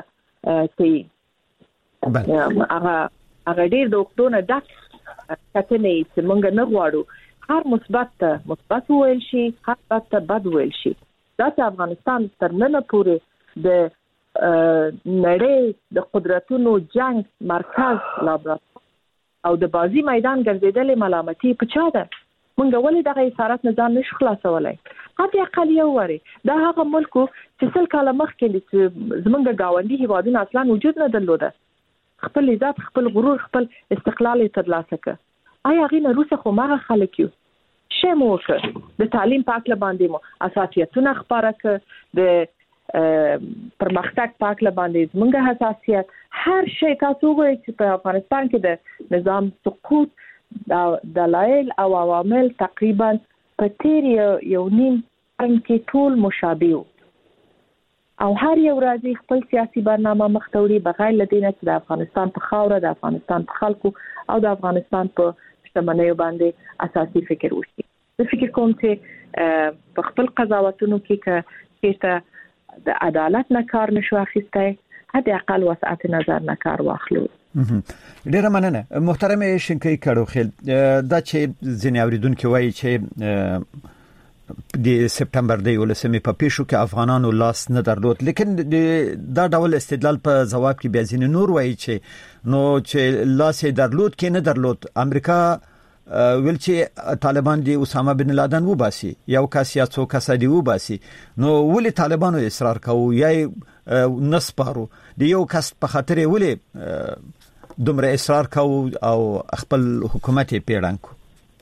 هغه ډېر د وختونو ډک کتنې چې موږ نه غواړو. هر مثبت ویل شي، هر بد ته بد ویل شي. دا چې افغانستان تر نن پورې د نړۍ د قدرتونو جنگ مرکز لابراتوار او د بازي میدان ګرځیدلې ملامتي په چا ده؟ مونږ ولې دغه اسارت نظام نشو خلاصولای؟ هغه اقل یو وری دا هغه ملک چې 100 کاله مخکې چې زمونږ گاونډي هیوادونه اصلا وجود نه درلوده، خپل عزت، خپل غرور، خپل استقلال ترلاسه کړ. آیا غي نه روسه خو ماغه خلک یو شمو د تعلیم پاک لباندې مو اساسیتونه خبره ک د پرمختګ پاک لباندې زمونږ حساسیت هر شی تاسو وایي چې په افغانستان کې د نظام سقوط دا دلایل او عوامل تقریبا په تیر یو نیم قرن کې ټول مشابه او هر یو راځي خپل سیاسي برنامه مختوري بغیر لدینه چې د افغانستان په خاوره، د افغانستان په خلکو او د افغانستان په شتمنیو باندې اساسي فکر وشي. زه فکر کوم چې په خپل قضاوتونو کې چې د عدالت نه کار نشو اخیستی، حتی اقل وسعت نظر نه کار واخلو. ډیره مننه محترم شینکۍ کړوخیل. دا چې ځینې اوریدونکو وایي چې د سپتمبر د 11 په پیښو کې افغانانو لاس نه درلود، لیکن دا ډول استدلال په جواب کې بیا ځینې نور وایي چې نو چې لاس درلود کې نه درلود. امریکا ویل چې طالبان د اسامه بن لادن وباسي، یو کس یا څو کس دی وباسي، نو ولې طالبانو اصرار کوي یا نسپارو د یو کس په خاطر ولې دومره اصرار کوي او خپل حکومت یې پیړان کو؟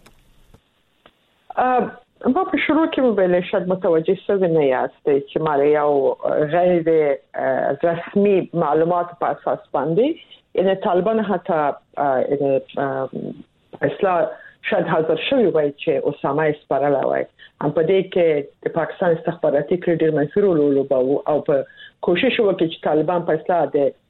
ما په شروع کې ویل شاید متوجه شوی نه یاستئ چې ماره یو غیر رسمي معلومات په اساس باندې ان طالبان حتی اصلاح شاید حاضر شوی وای چې اسامه اسپارل وای هم په دې کې د پاکستان استخباراتي کړي ډیر منفور ولولو او په کوشش وکړي چې طالبان په اصلاح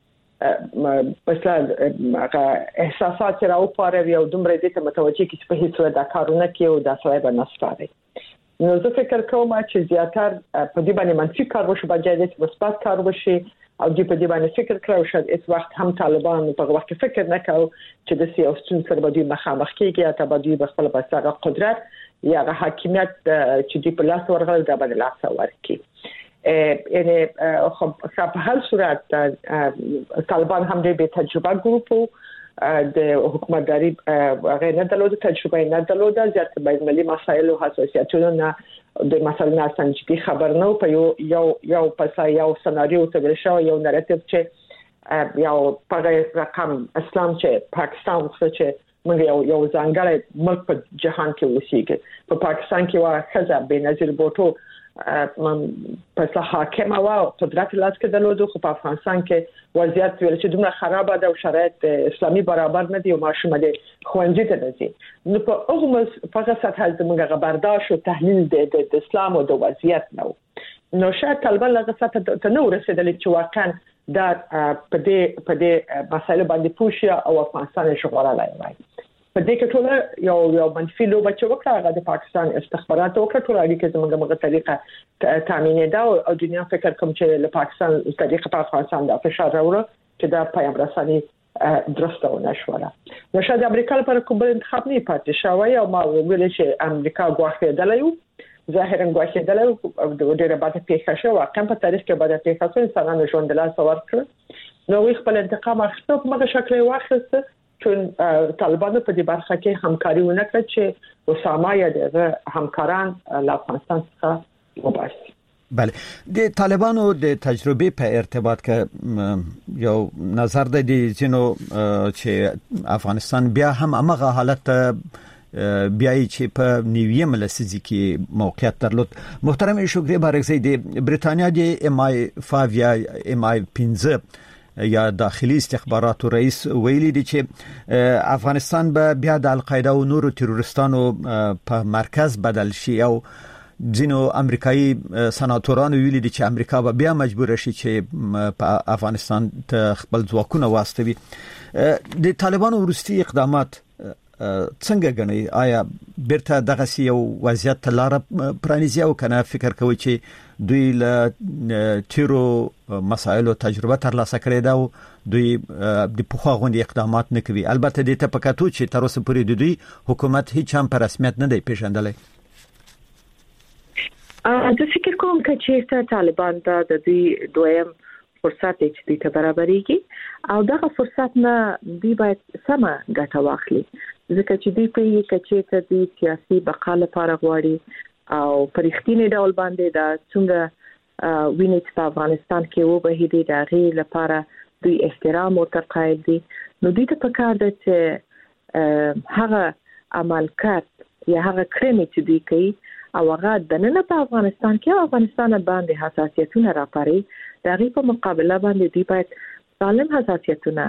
احساسات راو پاره او دومره دې ته متوجه کی چې په هیڅ وجه دا کارونه کوي او دا سړی به نسپاري. نو زه فکر کوم چې زیاتر په دې باندې منفي کار وشي بجای دې مثبت کار وشي او دې په دې باندې فکر کړو شاید اس وخت هم طالبان په وخت فکر نه کاوه چې د سیاستون سره به دوی مخامخ کېږي یا به دوی خپل بساغه قدرت یا حاکمیت چې دې په لاس ورغل دا به لاس ورکړي. یعنی خب په هر صورت طالبان هم دې به تجربه ګروپو د حکومتداري غیر نه درلوده، تجربه نه درلوده، زیات بین المللي مسایل او حساسیتونو نه د مثلا سنجیدي خبر نه په یو پسا یو سناریو ته ورشو یو نریټیو چې یو په رقم اسلام چې پاکستان چې موږ یو ځانګړی ملک په جهان کې اوسېږي. په پاکستان کې واخذ بنظیر بوټو پس حاکم او قدرت لاس کې درلود، خو په افغانستان کې وضعیت ویل چې دومره خراب ده او شرایط اسلامي برابر نه دي او ماشوم دې خوندې ته نه دي. نو په هغه فقط سطح زموږ برداشت او تحلیل د اسلام او د وضعیت نو شاید طالبان لږ سطح ته نو رسیدلی چې واقعا دا په دې مسایل باندې پوښي او افغانستان شغالای وای. په دې کې ټول یو منفي لوبه چې وکړه هغه د پاکستان استخبارات وکړه، ټول اړیکې زموږه طریقه تامین ده او دنیا فکر کوم چې له پاکستان طریقه په افغانستان د فشار راوړه چې دا پیغام رساني درسته ونه شوله. نو شاید امریکا لپاره کوم انتخاب نه پاتې شوی او ما ویل چې امریکا غواړي ظاهرا غواړي د ډیره باندې پیښه شو واقعا په تاریخ کې باندې پیښه شو انسانانو ژوند له څور کړ. نو خپل انتقام اخیستو په مګه شکل واخیسته چون طالبانو په دې برخه کې همکاري ونکړه چې اسامه یا د همکاران له افغانستان څخه وباسي. بله د طالبانو د تجربه په ارتباط کې یو نظر د دې زینو چې افغانستان بیا هم هغه حالت بیاي چې په نیویم لسیزي کې موقعیت درلود. محترم شکری بارکزی د بریتانیا د MI5 یا MI15 یا داخلي استخباراتو رئیس ویلي دي چې افغانستان به بیا د القاعده او نورو تروریستانو په مرکز بدل شي او ځینو امریکایي سناتورانو ویلي دي چې امریکا به بیا مجبور شي چې په افغانستان ته خپل ځواکونه واستوي. د طالبانو ورستي اقدامات څنګه غني؟ آیا بیرته دغه یو وضعیت لاره پرانیزي او کنه فکر کوي چې دوی له تیرو مسایلو تجربه ترلاسه کړې ده او دوی د پوښا غونډې اقدامات نه کوي؟ البته د تپکاتو چې تر اوسه پورې د دوی حکومت هیڅ هم په رسمیت نه دی پیژندلی. زه فکر کوم چې طالبان ته د دوی دویم فرصت چې دوی ته برابرېږي او دغه فرصت نه دوی باید سمه ګټه واخلي، ځکه چې دوی په کې د سیاسي بقا لپاره غواړي او پرېختینی ډول باندې دا څنګه ویني چې په افغانستان کې وبهیږي د غیر لپاره دوی احترام او تقاعد دي. نو دوی ته پکار ده چې هغه عملکات یا هغه کړنې چې دوی کوي او هغه د نن په افغانستان کې افغانستان باندې حساسیتونه راپاري، د غي په مقابله باندې دوی باید سالم حساسیتونه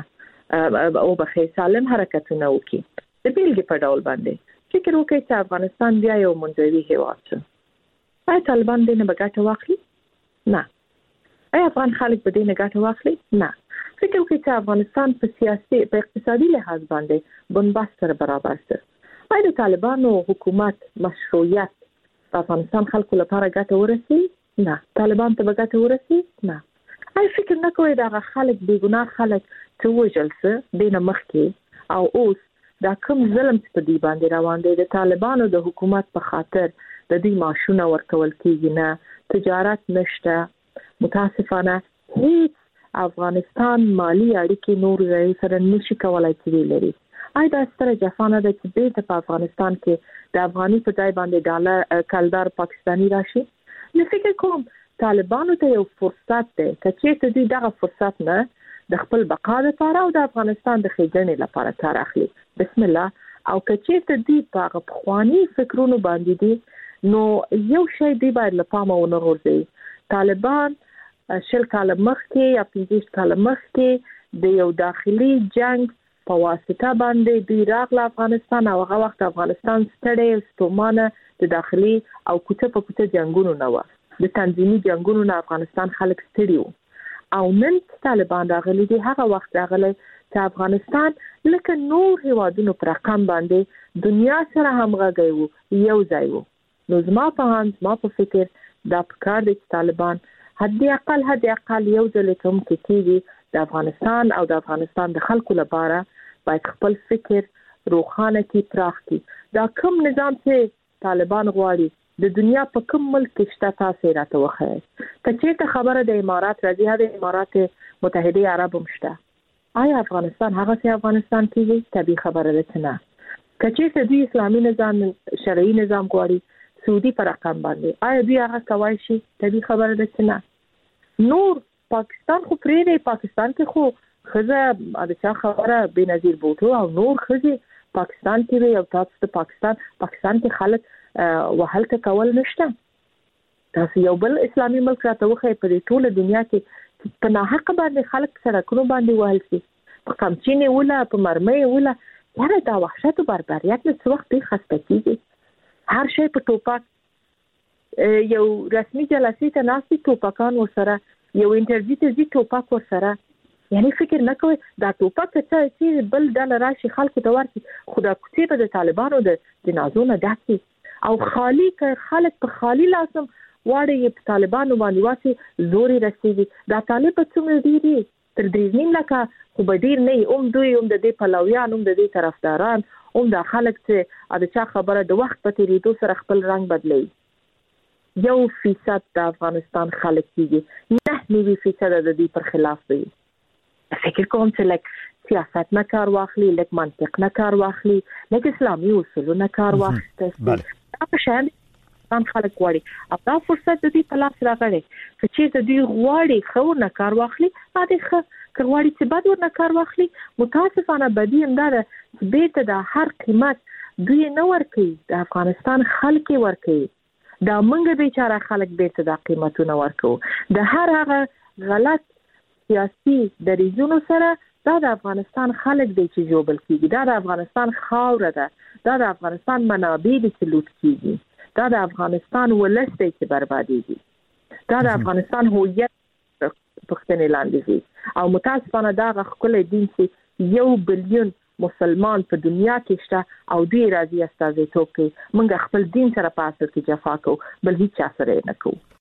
او بخې سالم حرکتونه وکړي. د بیلګې په ډول باندې فکر وکړئ چې افغانستان بیا یو منځوي هیواد شي. آیا طالبان دې نه بغاټه واخلي؟ نه. آیا افغان خلک به دې نه ګټه واخلي؟ نه. فکر وکړئ چې افغانستان په سیاسي په اقتصادي لحاظ باندې بنبست سره برابر شي. آیا د طالبانو حکومت مشروعیت په افغانستان خلکو لپاره ګټه ورسي؟ نه. طالبان ته ګټه ورسي؟ نه. آیا فکر نه کوئ دا خلک بې ګناه خلک چې وژل څه دینه مخکې او اوس دا کوم ظلم چې په دې باندې روان دی د طالبانو د حکومت په خاطر د دې معاشونه ورکول کېږي نه، تجارت نشته، متاسفانه هیڅ افغانستان مالی اړیکې نور ځای سره نشي کولای چې لري. آیا دا ستره جفانه ده چې بیرته په افغانستان کې د افغاني په ځای باندې ډالر کلدار پاکستاني راشي؟ نو فکر کوم طالبانو ته یو فرصت دی چې دوی دغه فرصت نه د خپل بقا لپاره او د افغانستان د ښېګڼې لپاره کار اخلي. بسم الله. او کچېرته دوی په خواني فکرونو باندې دي نو یو شی دی باید له پامه ونه غورځي. طالبان 10 کال مخکې یا 15 کال مخکې د یو داخلي جنگ په واسطه باندې دوی راغله افغانستان او هغه وخت افغانستان ستړی ستومانه د داخلي او کوڅه په کوڅه جنگونو نه و، د تنظیمي جنگونو نه افغانستان خلک ستړي وو. او نن طالبان راغلي دي هغه وخت راغلي چې افغانستان لکه نور هیوادونو پر رقم باندې دنیا سره همغږی وو، یو ځای وو. نو زما په فکر دا پکار دي چې طالبان حد اقل یو ځل کوم کېږي د افغانستان او د افغانستان د خلکو لپاره باید خپل فکر روښانه کی پراخ کی. دا کوم نظام چې طالبان غواړي د دنیا په کوم ملک کې شته تاسو راته وخایئ. کچېته خبره د امارات راځي، د امارات متحده عرب مشته. آیا افغانستان هغه چې افغانستان کې طبيعي خبره ده نه؟ کچېته دوی اسلامي نظام شرعي نظام غواړي سعودي پر رقم باندې، آیا دوی هغه کوي شي؟ طبيعي خبره ده نه. نور پاکستان خو پرې دی، پاکستان کې خو خزه د چا خبره بنظیر بوټو او نور خزه پاکستان کې وي او تاسو د پاکستان کې خلک وهلته کول نشته. تاسو یو بل اسلامي ملک راته وخی په ټوله دنیا کې په ناحق باندې خلک سړکونو باندې وهل شي، په قمچینې ولا په مرمۍ ولا، یاره دا وحشت او بربریت له څه وخت دی خسته کیږي. هر شی په ټوپک، یو رسمي جلسې ته ناسي ټوپکان ورسره، یو انټرویو ته ځي ټوپک ورسره. یعنی فکر نه کوي دا ټوپک چې بل ډول راشي خلکو ته ورسي، خدا کوڅې په د طالبانو د جنازونو ډکې او خالی خلک په خالی لاسم واړې په طالبانو باندې واسي زوري رسېږي. دا طالب څومره ډېری تر 3.5 لکه خو به ډېر نه دوی د دې پلویان د دې طرفداران دا خلک چې د چا خبره د وخت په تیریدو سره خپل رنگ بدلوي. 1% د افغانستان خلک کېږي، 9% د دې پر خلاف دی. فکر کوم چې لکه سیاست نه کار واخلي، لکه منطق نه کار واخلي، لکه اسلامي اصول نه کار واخلي. دا شان خلک غواړي او دا فرصت د دې په لاس راغلی چې د دې غواړي خو نه کار واخلي، باندې غواړي چې بعد ورنه کار واخلي. متاسفانه بدی همدا ده چې بیرته د هر قیمت دوی نه ورکوي، د افغانستان خلک ورکوي. دا موږ بیچاره خلک بیرته د قیمتونه ورکو. د هر هغه غلط سیاسي دریځونو سره دا د افغانستان خلک دی چې جوړل کیږي، دا د افغانستان خاور ده، دا د افغانستان منابع دي چې لوټ کیږي، دا د افغانستان ولس دی چې بربادیږي، دا د افغانستان هویت پښتنې لاندې دي. او متاسفانه دا غوښکل دین چې 1 بلیون مسلمان په دنیا کې شته او دوی راځي استازیتوب کوي. موږ خپل دین سره په اصل کې جفا کوو، بل هیڅ څه سره نه کوو.